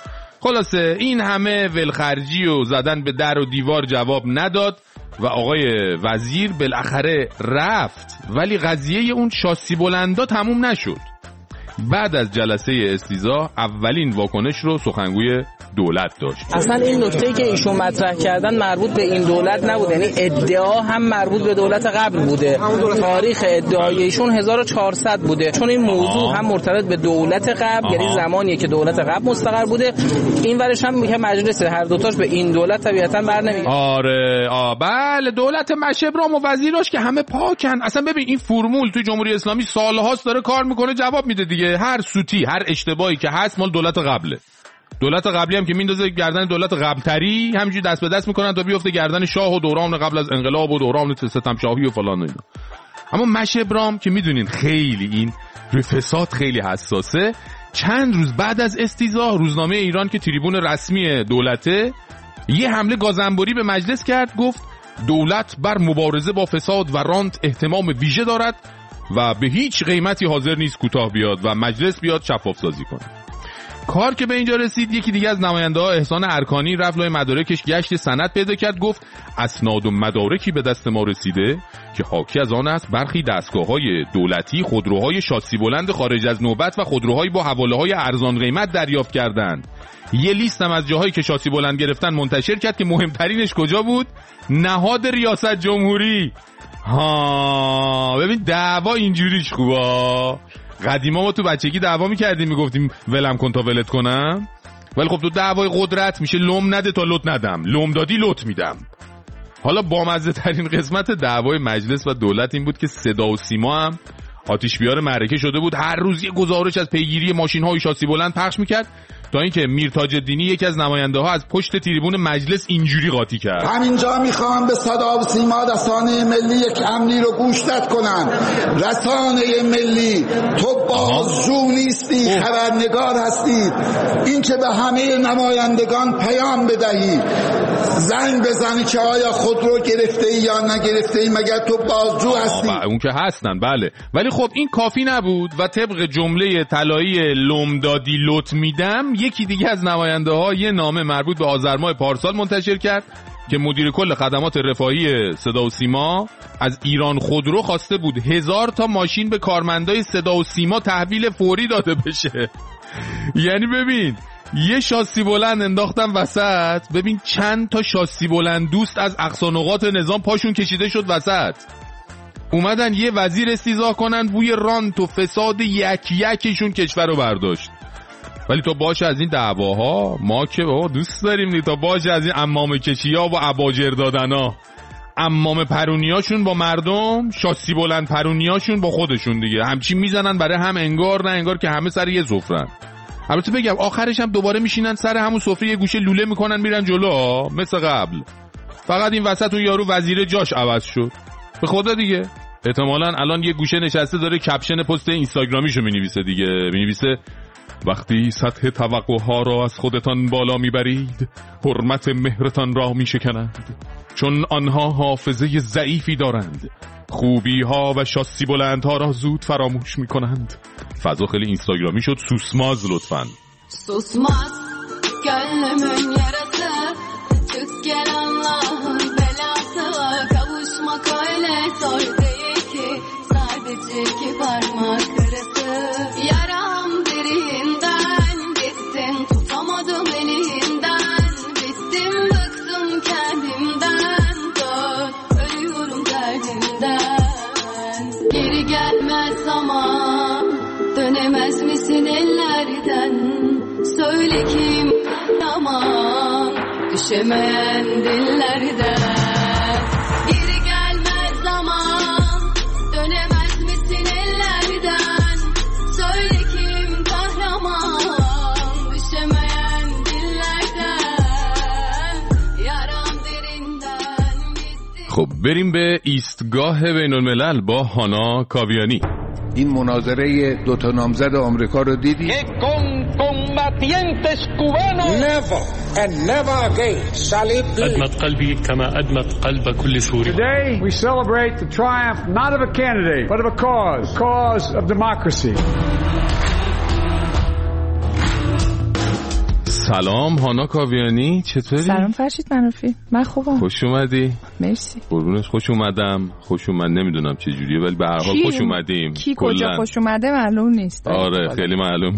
خلاصه این همه ولخرجی و زدن به در و دیوار جواب نداد و آقای وزیر بالاخره رفت، ولی قضیه اون شاسی بلندا تموم نشد. بعد از جلسه استیضاح اولین واکنش رو سخنگوی دولت داشت. اصلا این نکته‌ای که ایشون مطرح کردن مربوط به این دولت نبود، یعنی ادعا هم مربوط به دولت قبل بوده. تاریخ ادعای ایشون هزار و چهارصد بوده، چون این موضوع هم مرتبط به دولت قبل، یعنی زمانیه که دولت قبل مستقر بوده، این ورش هم میگه مجلس، هر دوتاش به این دولت طبیعتاً برنمیاد. آره آ بله دولت مشبرام و وزیراش که همه پاکن. اصلا ببین این فرمول تو جمهوری اسلامی سالهاست داره کار میکنه، جواب میده دیگه. هر سوتی هر اشتباهی که هست مال دولت قبله. دولت قبلی هم که میندازه گردن دولت قبلتری همینجوری دست به دست میکنن تا بیفته گردن شاه و دوران قبل از انقلاب و دوران ستم شاهی و فلان و اینا. اما مشبرام که میدونین خیلی این روی فساد خیلی حساسه، چند روز بعد از استیضاح روزنامه ایران که تریبون رسمی دولته یه حمله گازنبوری به مجلس کرد، گفت دولت بر مبارزه با فساد و رانت اهتمام ویژه دارد و به هیچ قیمتی حاضر نیست کوتاه بیاد و مجلس بیاد شفاف سازی کنه. کار که به اینجا رسید یکی دیگه از نماینده ها احسان ارکانی رفت لای مدارکش گشت سند پیدا کرد، گفت اسناد و مدارکی به دست ما رسیده که حاکی از آن است برخی دستگاه‌های دولتی خودروهای شاسی بلند خارج از نوبت و خودروهایی با حواله‌های ارزان قیمت دریافت کردند. یه لیست هم از جاهایی که شاسی بلند گرفتن منتشر کرد که مهمترینش کجا بود؟ نهاد ریاست جمهوری. ها ببین دعوا اینجوریش خوبه. قدیما ما تو بچگی دعوا می‌کردیم میگفتیم ولم کن تا ولت کنم، ولی خب تو دعوای قدرت میشه لم نده تا لط ندم، لم دادی لط میدم. حالا بامزه ترین قسمت دعوای مجلس و دولت این بود که صدا و سیما هم آتش بیار معرکه شده بود، هر روز یه گزارش از پیگیری ماشین‌های شاسی بلند پخش می‌کرد تا اینکه میرتاج الدینی یکی از نماینده‌ها از پشت تریبون مجلس اینجوری قاطی کرد: همینجا میخوام به صدا و سیما رسانه ملی یک امری رو گوشت کنن. رسانه ملی تو بازجو نیستی، خبرنگار هستی. این که به همه نمایندگان پیام بدهی، زنگ بزنی که آیا خود رو گرفته ای یا نگرفته ای، مگر تو بازجو هستی؟ اون که هستن بله، ولی خب این کافی نبود و طبق جمله طلایی لمدادی لط میدم یکی دیگه از نماینده ها یه نامه مربوط به آذر ماه پارسال منتشر کرد که مدیر کل خدمات رفاهی صدا و سیما از ایران خودرو خواسته بود هزار تا ماشین به کارمندای صدا و سیما تحویل فوری داده بشه. یعنی ببین یه شاسی بلند انداختن وسط، ببین چند تا شاسی بلند دوست از اقصا نقاط نظام پاشون کشیده شد وسط، اومدن یه وزیر استیضاح کنن بوی رانت و فساد یک یکشون کشور رو برداشت. ولی تا باشه از این دعواها ما که بابا دوست داریم نی، تا باشه از این عمامه کشی‌ها و اباجر دادنا، عمامه پرونیاشون با مردم، شاسی بلند پرونیاشون با خودشون دیگه همچی میزنن برای هم انگار نه انگار که همه سر یه سفرن. البته بگم آخرش هم دوباره میشینن سر همون سفره یه گوشه لوله میکنن میرن جلو مثل قبل، فقط این وسط اون یارو وزیر جاش عوض شد به خدا دیگه. احتمالاً الان یه گوشه نشسته داره کپشن پست اینستاگرامیشو مینویسه دیگه، مینویسه وقتی سطح توقعها را از خودتان بالا میبرید حرمت مهرتان را میشکنند، چون آنها حافظه ضعیفی دارند، خوبی ها و شاسی بلندها را زود فراموش میکنند. فضا خیلی اینستاگرامی شد. سوسماز لطفاً. Susmaz gönlümün yarası, çık gel Allah'ın belası, kavuşmak öyle zor değil ki, sadece iki parmak arası. Yaram derinden, bittim tutamadım elinden, bittim bıktım kendimden, dön ölüyorum derdimden. Geri gelmez zaman, dönemez misin ellerden? Söyle kim aman, düşemeyen dillerden. Geri gelmez zaman, dönemez misin ellerden? Söyle kim kahraman, düşemeyen dillerden. Yaram derinden gitti. خب بریم به ایستگاه بین الملل با هانا کاویانی. این مناظره دو تا نامزد آمریکا رو دیدی؟ combatientes cubanos never and never again shall it be. أدمت قلبي كما أدمت قلب كل سوري. Today we celebrate the triumph not of a candidate but of a cause, cause of democracy. سلام هانا کاویانی، چطوری؟ سلام فرشید منوفی، من خوبم. خوش اومدی. مرسی. قربونش، خوش اومدم. خوش اومد نمیدونم چه جوریه ولی به هر حال خوش اومدیم. کی کجا خوش اومده معلوم نیست. آره خیلی معلوم.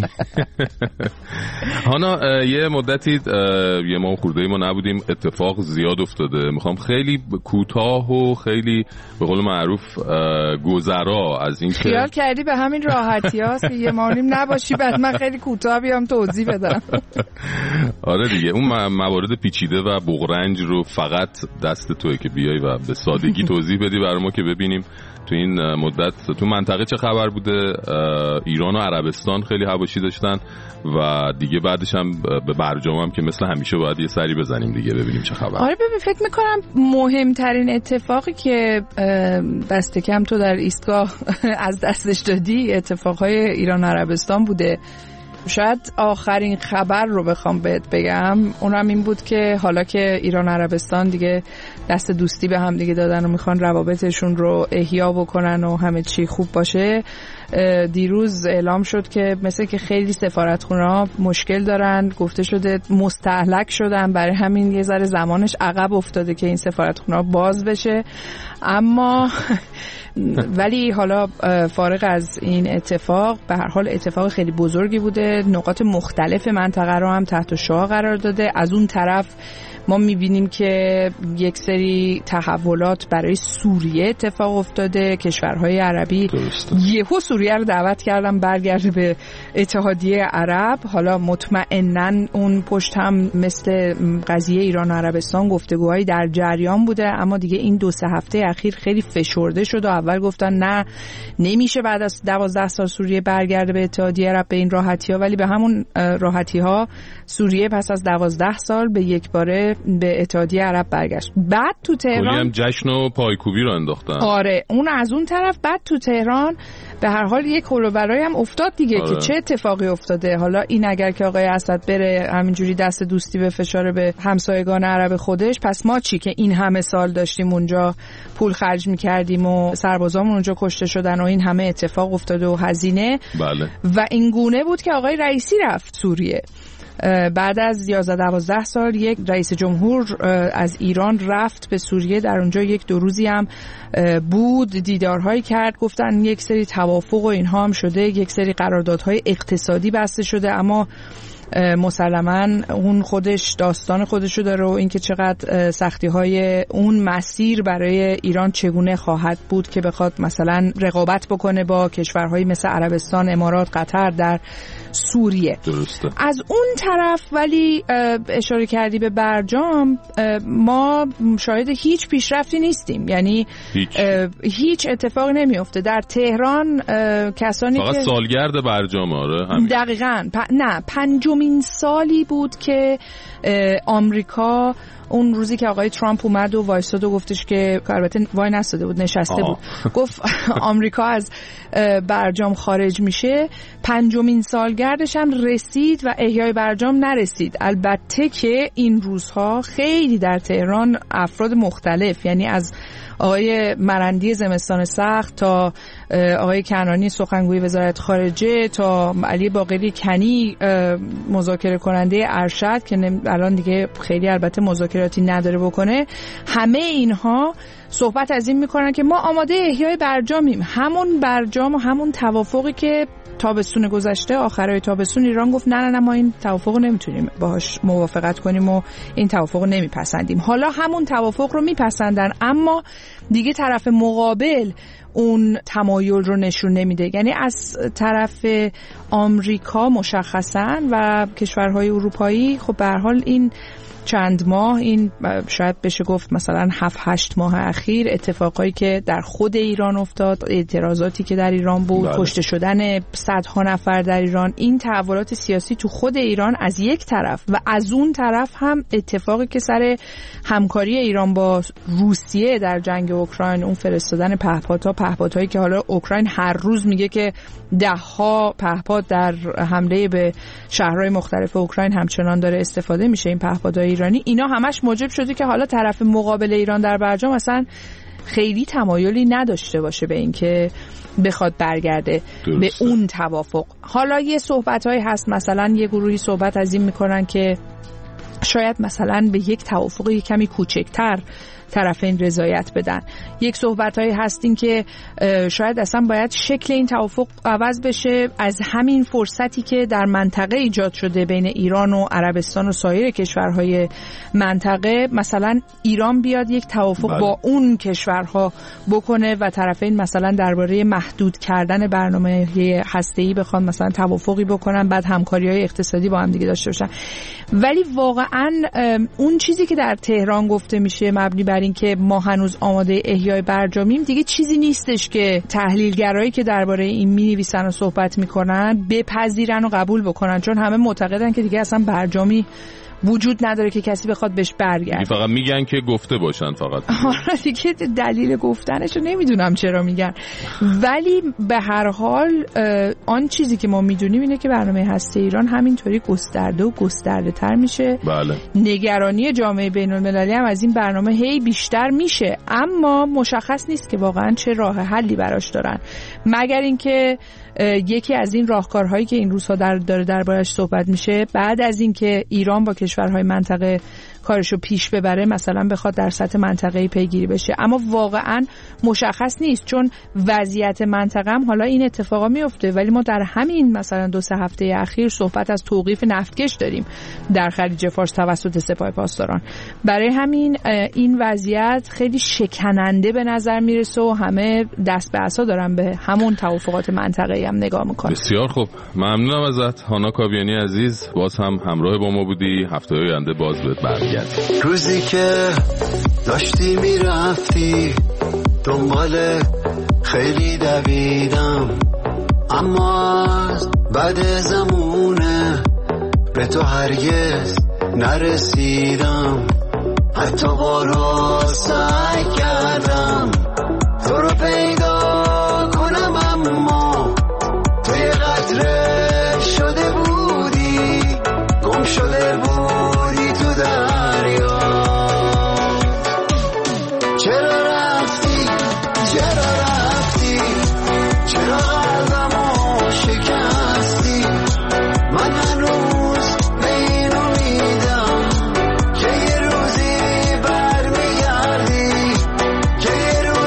هانا یه مدتی یه ما خورده ای ما نبودیم، اتفاق زیاد افتاده. میخوام خیلی کوتاه و خیلی به قول معروف گذرا از این خیال کردی به همین راحتی هاست که یه مانیم نباشی بعد من خیلی کوتاه بیام توضیح بدم. آره دیگه اون موارد پیچیده و بغرنج رو فقط دست توئه که بیای و به سادگی توضیح بدی برای ما که ببینیم تو این مدت تو منطقه چه خبر بوده. ایران و عربستان خیلی حواشی داشتن و دیگه بعدش هم به برجام هم که مثل همیشه باید یه سری بزنیم دیگه ببینیم چه خبر. آره ببین فکر میکنم مهمترین اتفاقی که دست کم تو در ایستگاه از دستش دادی اتفاقهای ایران و عربستان بوده. شاید آخرین خبر رو بخوام بهت بگم اونم این بود که حالا که ایران و عربستان دیگه دست دوستی به هم دیگه دادن و میخوان روابطشون رو احیا بکنن و همه چی خوب باشه، دیروز اعلام شد که مثل که خیلی سفارتخونه‌ها مشکل دارن، گفته شده مستهلک شدن، برای همین یه ذره زمانش عقب افتاده که این سفارتخونه‌ها باز بشه. اما ولی حالا فارغ از این اتفاق به هر حال اتفاق خیلی بزرگی بوده، نقاط مختلف منطقه رو هم تحت شعاع قرار داده. از اون طرف ما میبینیم که یک سری تحولات برای سوریه اتفاق افتاده. کشورهای عربی یهو سوریه رو دعوت کردن برگرده به اتحادیه عرب. حالا مطمئناً اون پشت هم مثل قضیه ایران و عربستان گفتگوهایی در جریان بوده، اما دیگه این دو سه هفته اخیر خیلی فشرده شد و اول گفتن نه نمیشه بعد از دوازده سال سوریه برگرده به اتحادیه عرب به این راحتی ها، ولی به همون راحتی ها سوریه پس از دوازده سال به یک باره به اتحادیه عرب برگشت. بعد تو تهران هم جشن و پایکوبی رو انداختن. آره اون از اون طرف. بعد تو تهران به هر حال یک هولو برای هم افتاد دیگه آره. که چه اتفاقی افتاده. حالا این اگر که آقای اسد بره همینجوری دست دوستی به فشار به همسایگان عرب خودش، پس ما چی که این همه سال داشتیم اونجا پول خرج می‌کردیم و سربازامون اونجا کشته شدن و این همه اتفاق افتاده و هزینه. بله. و این گونه بود که آقای رئیسی رفت سوریه. بعد از یازده دوازده سال یک رئیس جمهور از ایران رفت به سوریه، در اونجا یک دو روزی هم بود، دیدارهایی کرد، گفتن یک سری توافق و اینها هم شده، یک سری قراردادهای اقتصادی بسته شده، اما مسلماً اون خودش داستان خودشو داره و اینکه چقدر سختی‌های اون مسیر برای ایران چگونه خواهد بود که بخواد مثلا رقابت بکنه با کشورهایی مثل عربستان، امارات، قطر در سوریه. درسته. از اون طرف ولی اشاره کردی به برجام، ما شاهد هیچ پیشرفتی نیستیم، یعنی هیچ, هیچ اتفاقی نمیفته در تهران. کسانی فقط که سالگرد برجام، آره دقیقاً پ... نه پنجمین سالی بود که آمریکا اون روزی که آقای ترامپ اومد و وایساد و گفتش که البته وای نستاده بود، نشسته آه. بود، گفت آمریکا از برجام خارج میشه. پنجمین سالگردش هم رسید و احیای برجام نرسید. البته که این روزها خیلی در تهران افراد مختلف، یعنی از آقای مرندی زمستان سخت تا آقای کنانی سخنگوی وزارت خارجه تا علی باقری کنی مذاکره کننده ارشد که الان دیگه خیلی البته مذاکراتی نداره بکنه، همه اینها صحبت از این میکنن که ما آماده احیای برجامیم. همون برجام و همون توافقی که تابستون گذشته، آخرای تابستون ایران گفت نه نه نه ما این توافق رو نمیتونیم باهاش موافقت کنیم و این توافق رو نمیپسندیم. حالا همون توافق رو میپسندن، اما دیگه طرف مقابل اون تمایل رو نشون نمیده. یعنی از طرف آمریکا مشخصاً و کشورهای اروپایی خب به هر حال این چند ماه، این شاید بشه گفت مثلا هفت هشت ماه اخیر، اتفاقایی که در خود ایران افتاد، اعتراضاتی که در ایران بود، کشته شدن صدها نفر در ایران، این تحولات سیاسی تو خود ایران از یک طرف و از اون طرف هم اتفاقی که سر همکاری ایران با روسیه در جنگ اوکراین، اون فرستادن پهپادها پهپادهایی که حالا اوکراین هر روز میگه که ده ها پهپاد در حمله به شهرهای مختلف اوکراین همچنان داره استفاده میشه این پهپادهای ایرانی، اینا همش موجب شده که حالا طرف مقابل ایران در برجام اصلا خیلی تمایلی نداشته باشه به این که بخواد برگرده درسته. به اون توافق. حالا یه صحبت‌هایی هست، مثلا یه گروهی صحبت از این میکنن که شاید مثلا به یک توافق کمی کوچکتر طرفین رضایت بدن. یک صحبت‌هایی هستین که شاید اصلا باید شکل این توافق عوض بشه، از همین فرصتی که در منطقه ایجاد شده بین ایران و عربستان و سایر کشورهای منطقه، مثلا ایران بیاد یک توافق بله. با اون کشورها بکنه و طرفین مثلا درباره محدود کردن برنامه هسته‌ای بخوان مثلا توافقی بکنن، بعد همکاری‌های اقتصادی با هم دیگه داشته باشن. ولی واقعا اون چیزی که در تهران گفته میشه مبنی بر این که ما هنوز آماده احیای برجامیم، دیگه چیزی نیستش که تحلیلگرایی که درباره این می‌نویسن و صحبت میکنن بپذیرن و قبول بکنن، چون همه معتقدن که دیگه اصلا برجامی وجود نداره که کسی بخواد بهش برگرده. فقط میگن که گفته باشن فقط. آره دیگه دلیل گفتنش رو نمیدونم چرا میگن، ولی به هر حال آن چیزی که ما میدونیم اینه که برنامه هسته ایران همینطوری گسترده و گسترده تر میشه. بله. نگرانی جامعه بین المللی هم از این برنامه هی بیشتر میشه، اما مشخص نیست که واقعا چه راه حلی براش دارن، مگر اینکه یکی از این راهکارهایی که این روزها در داره دربارش صحبت میشه، بعد از اینکه ایران با کشورهای منطقه کارشو پیش ببره مثلا بخواد در سطح منطقه‌ای پیگیری بشه، اما واقعا مشخص نیست، چون وضعیت منطقه هم حالا این اتفاقا میفته، ولی ما در همین مثلا دو سه هفته اخیر صحبت از توقیف نفتکش داریم در خلیج فارس توسط سپاه پاسداران. برای همین این وضعیت خیلی شکننده به نظر میرسه و همه دست به عصا دارن به همون توافقات منطقه‌ای هم نگاه میکنن. بسیار خوب، ممنونم ازت هانا کاویانی عزیز، باز هم همراه با ما بودی. هفته آینده باز بهت برگردیم. روزی که داشتی میرفتی دنبال خیلی دویدم، اما بعد زمونه به تو هرگز نرسیدم، حتی بارها سعی کردم تو رو پیدا کنم، اما تو یه قطره شده بودی، گم شده بودی تو دریا. چرا رفتی چرا رفتی چرا قلبمو شکستی، من هنوز به این امیدم که یه روزی برمیگردی، که یه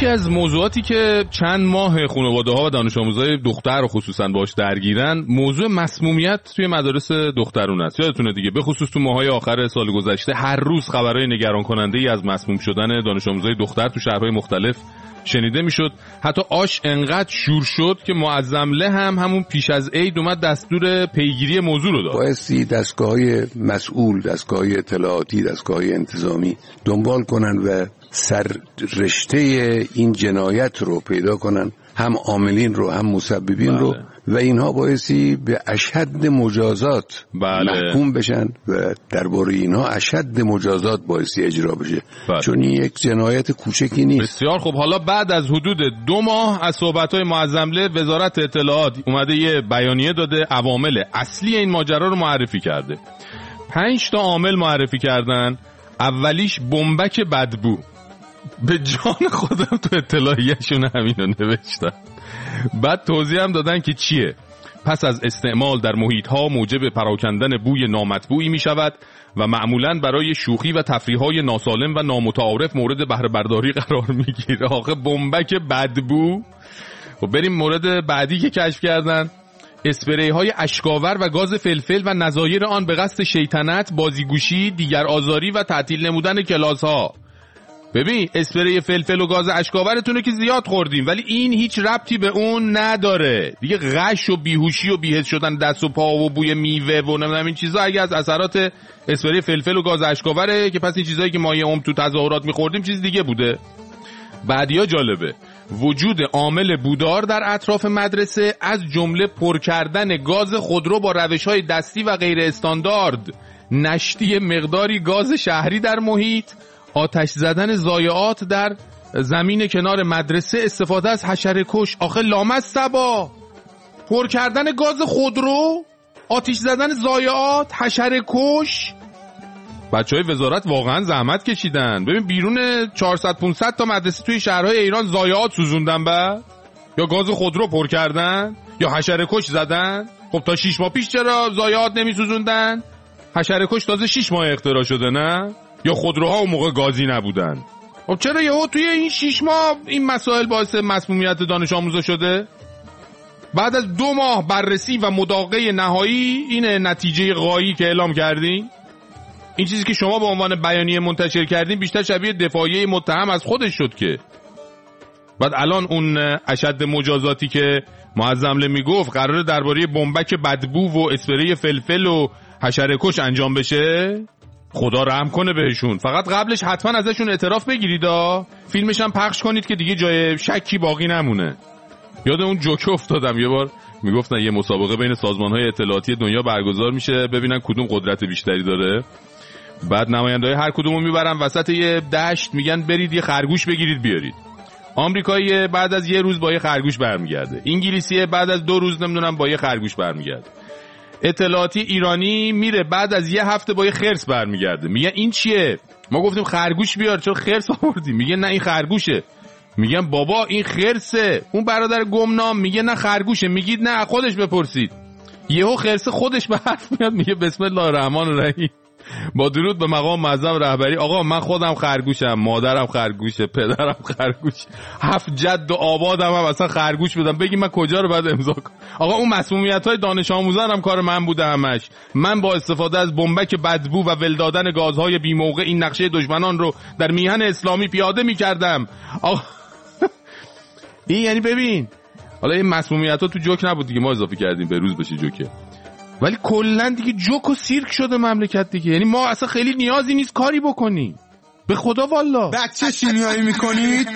یکی از موضوعاتی که چند ماه خانواده‌ها و دانش آموزای دختر رو خصوصا باش درگیرن موضوع مسمومیت توی مدارس دخترون است. یادتونه دیگه، به خصوص تو ماهای آخر سال گذشته هر روز خبرهای نگران کننده ای از مسموم شدن دانش آموزای دختر تو شهرهای مختلف شنیده میشد. حتی آش انقدر شور شد که معظمله هم همون پیش از عید اومد دستور پیگیری موضوع رو داد. بایستی دستگاه‌های مسئول، دستگاه‌های اطلاعاتی، دستگاه‌های انتظامی دنبال کنن و سر رشته این جنایت رو پیدا کنن، هم عاملین رو هم مسببین بله. رو، و اینها بایستی به اشد مجازات بله. محکوم بشن و درباره اینها اشد مجازات بایستی اجرا بشه بله. چون این یک جنایت کوچکی نیست. بسیار خوب. حالا بعد از حدود دو ماه از صحبت‌های معظمله، وزارت اطلاعات اومده یه بیانیه داده، عوامل اصلی این ماجرا رو معرفی کرده. پنج تا عامل معرفی کردن. اولیش بمبک بدبو. به جان خودم تو اطلاعیه‌شون همینو نوشتن. بعد توضیح هم دادن که چیه. پس از استعمال در محیط‌ها موجب پراکندن بوی نامطبوعی می‌شود و معمولاً برای شوخی و تفریح‌های ناسالم و نامتعارف مورد بهره برداری قرار می‌گیره. آخه بمبک بدبو. و بریم مورد بعدی که کشف کردن. اسپری‌های اشکاور و گاز فلفل و نظایر آن به قصد شیطنت، بازیگوشی، دیگر آزاری و تعطیل نمودن کلاس‌ها. ببین، اسپری فلفل و گاز اشکاورتونه که زیاد خوردیم، ولی این هیچ ربطی به اون نداره. دیگه غش و بیهوشی و بی‌حس شدن دست و پا و بوی میوه و نمیدونم این چیزا اگه از اثرات اسپری فلفل و گاز اشکاوره که پس این چیزایی که ما یه عمر تو تظاهرات می‌خوردیم چیز دیگه بوده. بعدیا جالبه. وجود عامل بودار در اطراف مدرسه، از جمله پر کردن گاز خودرو با روش‌های دستی و غیر استاندارد، نشتی مقداری گاز شهری در محیط، آتش زدن ضایعات در زمین کنار مدرسه، استفاده از حشره‌کش. آخه لامصبا، پر کردن گاز خودرو، آتش زدن ضایعات، حشره‌کش. بچهای وزارت واقعا زحمت کشیدن. ببین بیرون چهارصد پانصد تا مدرسه توی شهرهای ایران ضایعات سوزوندن، بعد یا گاز خودرو پر کردن یا حشره‌کش زدن. خب تا شش ماه پیش چرا ضایعات نمی‌سوزوندن؟ حشره‌کش تازه شش ماه اختراع شده، نه؟ یا خودروها اون موقع گازی نبودن. خب چرا یهو توی این شش ماه این مسائل باعث مسمومیت دانش آموزا شده؟ بعد از دو ماه بررسی و مداقه نهایی این نتیجه غایی که اعلام کردین. این چیزی که شما به عنوان بیانیه منتشر کردین بیشتر شبیه دفاعیه متهم از خودش شد که. بعد الان اون اشد مجازاتی که معظمله میگفت قراره درباره بمبک بدبو و اسپری فلفل و حشره‌کش انجام بشه. خدا رحم کنه بهشون. فقط قبلش حتما ازشون اعتراف بگیرید ها. فیلمش هم پخش کنید که دیگه جای شکی باقی نمونه. یاد اون جوک افتادم، یه بار میگفتن یه مسابقه بین سازمان‌های اطلاعاتی دنیا برگزار میشه ببینن کدوم قدرت بیشتری داره. بعد نماینده‌های هر کدومو میبرن وسط یه دشت، میگن برید یه خرگوش بگیرید بیارید. آمریکایی بعد از یه روز با یه خرگوش برمیگرده. انگلیسی بعد از دو روز نمیدونم با یه خرگوش برمیگرده. اطلاعاتی ایرانی میره بعد از یه هفته با یه خرس برمیگرده. میگن این چیه؟ ما گفتیم خرگوش بیار، چرا خرس آوردی؟ میگه نه این خرگوشه. میگن بابا این خرسه. اون برادر گمنام میگه نه خرگوشه. میگید نه خودش بپرسید. یهو خرس خودش به حرف میاد، میگه بسم الله الرحمن الرحیم. با درود به مقام معظم رهبری، آقا من خودم خرگوشم، مادرم خرگوشه، پدرم خرگوش، هفت جد و آبادم هم اصلا خرگوش بدم. بگی من کجا رو باید امضا کنم؟ آقا اون مسمومیت‌های دانش آموزان هم کار من بوده همش. من با استفاده از بمبک بدبو و ول دادن گازهای بی موقع این نقشه دشمنان رو در میهن اسلامی پیاده می‌کردم. آقا این یعنی ببین، حالا این مسمومیت‌ها تو جوک نبود دیگه، ما اضافه کردیم به روز بشه جوکه. ولی کلا دیگه جوک و سیرک شده مملکت دیگه. یعنی ما اصلا خیلی نیازی نیست کاری بکنیم. به خدا والا. بچه شیمیایی میکنید؟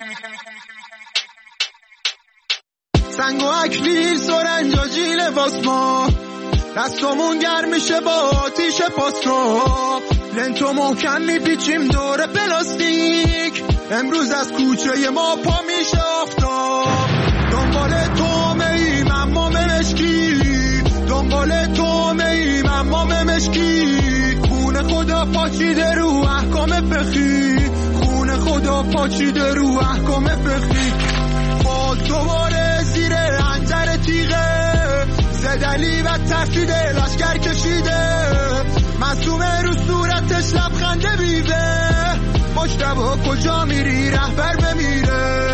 سنگ و اکلیل سرنجاجی لباس ما، دستمون گرم میشه با آتیش پاستا، لنتو محکم میپیچیم دور پلاستیک، امروز از کوچه ما پا میشه آفتاب، دنبال تومه ایم اما مشکی، دنبال تومه ایم اما مشکی، خون خدا پاچیده رو احکام فقهی، خون خدا پاچیده رو احکام فقهی، با دوباره زیر انجر تیغه زدلی و ترسیده لشکر کشیده، معصومه رو صورتش لبخنده بیوه، مجتبا کجا میری رهبر بمیره،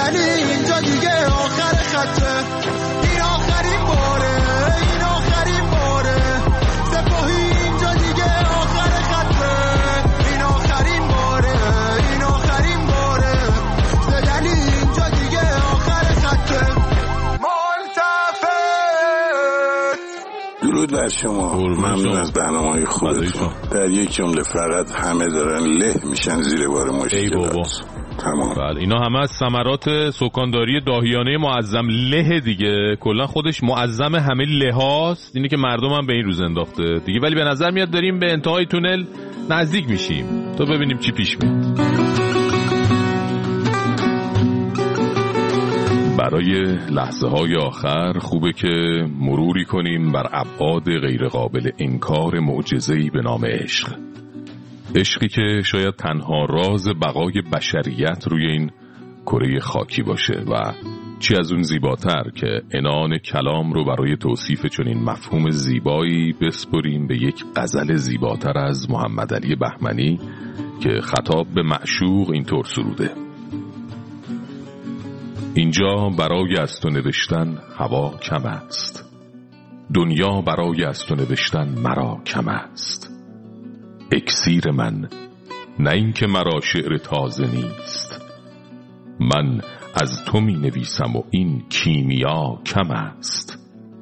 یعنی اینجا دیگه آخر خطه، این آخرین باره، این آخرین باره، سپاهی اینجا دیگه آخر خطه، این آخرین باره، این آخرین باره، یعنی اینجا دیگه آخر خطه. درود بر شما، ممنون از برنامه‌های خودتون. در یک جمله فقط همه دارن له میشن زیر بار مشکلات. تمام. بله اینا همه از ثمرات سکانداری داهیانه معظم له دیگه. کلا خودش معظم همه لهاست، اینی که مردم هم به این روز انداخته دیگه. ولی به نظر میاد داریم به انتهای تونل نزدیک میشیم، تا ببینیم چی پیش میاد. برای لحظه های آخر خوبه که مروری کنیم بر ابعاد غیرقابل انکار معجزه‌ای به نام عشق. عشقی که شاید تنها راز بقای بشریت روی این کره خاکی باشه و چی از اون زیباتر که عنان کلام رو برای توصیف چنین مفهوم زیبایی بسپریم به یک غزل زیباتر از محمد علی بهمنی که خطاب به معشوق اینطور سروده: اینجا برای از تو نوشتن هوا کم است، دنیا برای از تو نوشتن مرا کم است. اکسیر من نه این که مرا شعر تازه نیست، من از تو می نویسم و این کیمیا کم است.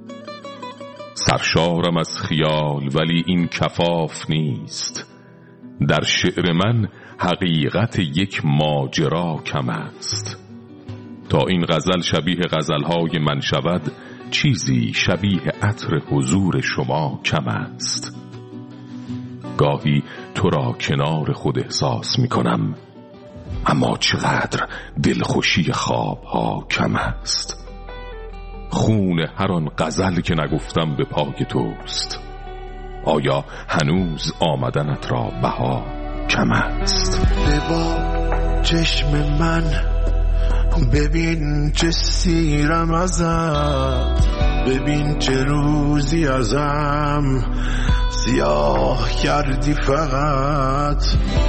سرشارم از خیال ولی این کفاف نیست، در شعر من حقیقت یک ماجرا کم است. تا این غزل شبیه غزلهای من شود، چیزی شبیه عطر حضور شما کم است. گاهی تو را کنار خود احساس می کنم، اما چقدر دلخوشی خوابها کم است. خون هر آن غزل که نگفتم به پاک توست، آیا هنوز آمدنت را بها کم است؟ با چشم من ببین چه سیرم ازت، ببین چه روزی ازم سیاه کردی فقط.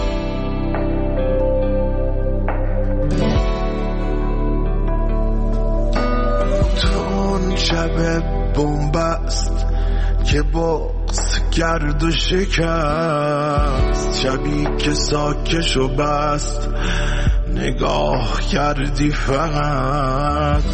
تو اون شب بنبست که بغض کرد و شکست، شبی که ساکش و بست نگاه کردی فقط.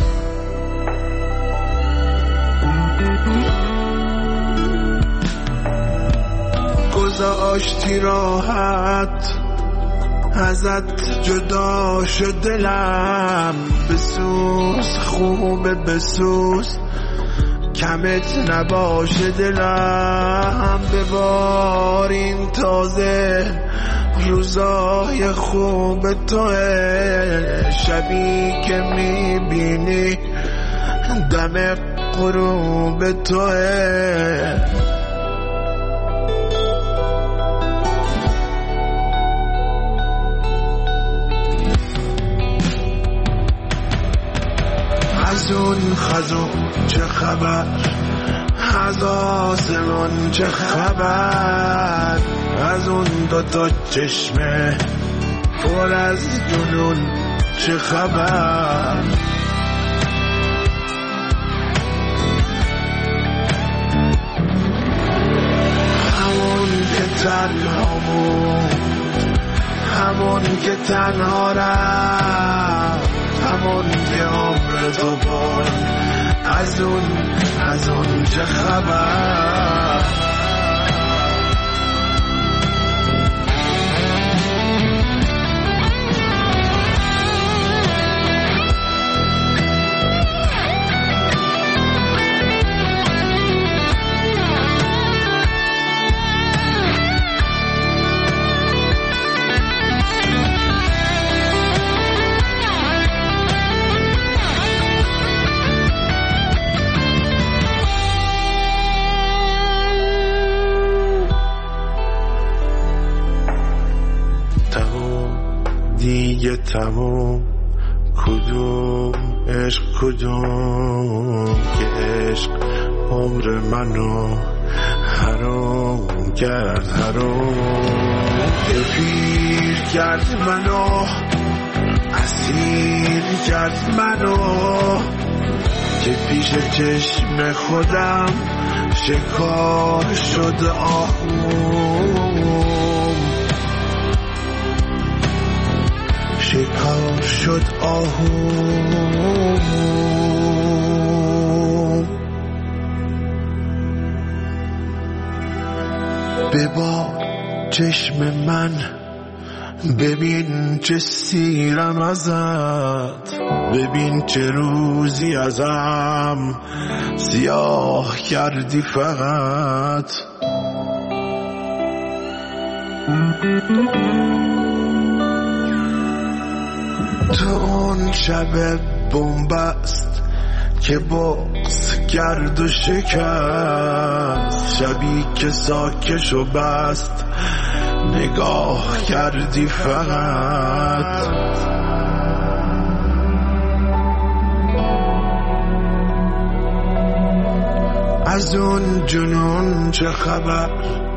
گذاشتی راحت ازت جدا شد دلم، بسوز خوبه بسوز کمت نباشه دلم. ببار این تازه روزای خوب توه، شبی که میبینی دم غروب توه. از اون خزون چه خبر، از آسمان چه خبر، از اون دوتا چشمه پر از جنون چه خبر. همون که تنها بود، همون که تنها رفت، همون که عمر تو بود، از اون از اون چه خبر. دیگه تموم، کدوم عشق کدوم که عشق عمر منو حرام کرد، حرام که پیر کرد منو اسیر کرد منو که پیش چشم خودم شکار شد آهوم شکار شد آهوم ببار چشم من ببین چه سیرم ازت ببین چه روزی ازم سیاه کردی فقط تو اون شب بنبست که بغض کرد و شکست شبی که ساکش و بست نگاه کردی فقط از اون جنون چه خبر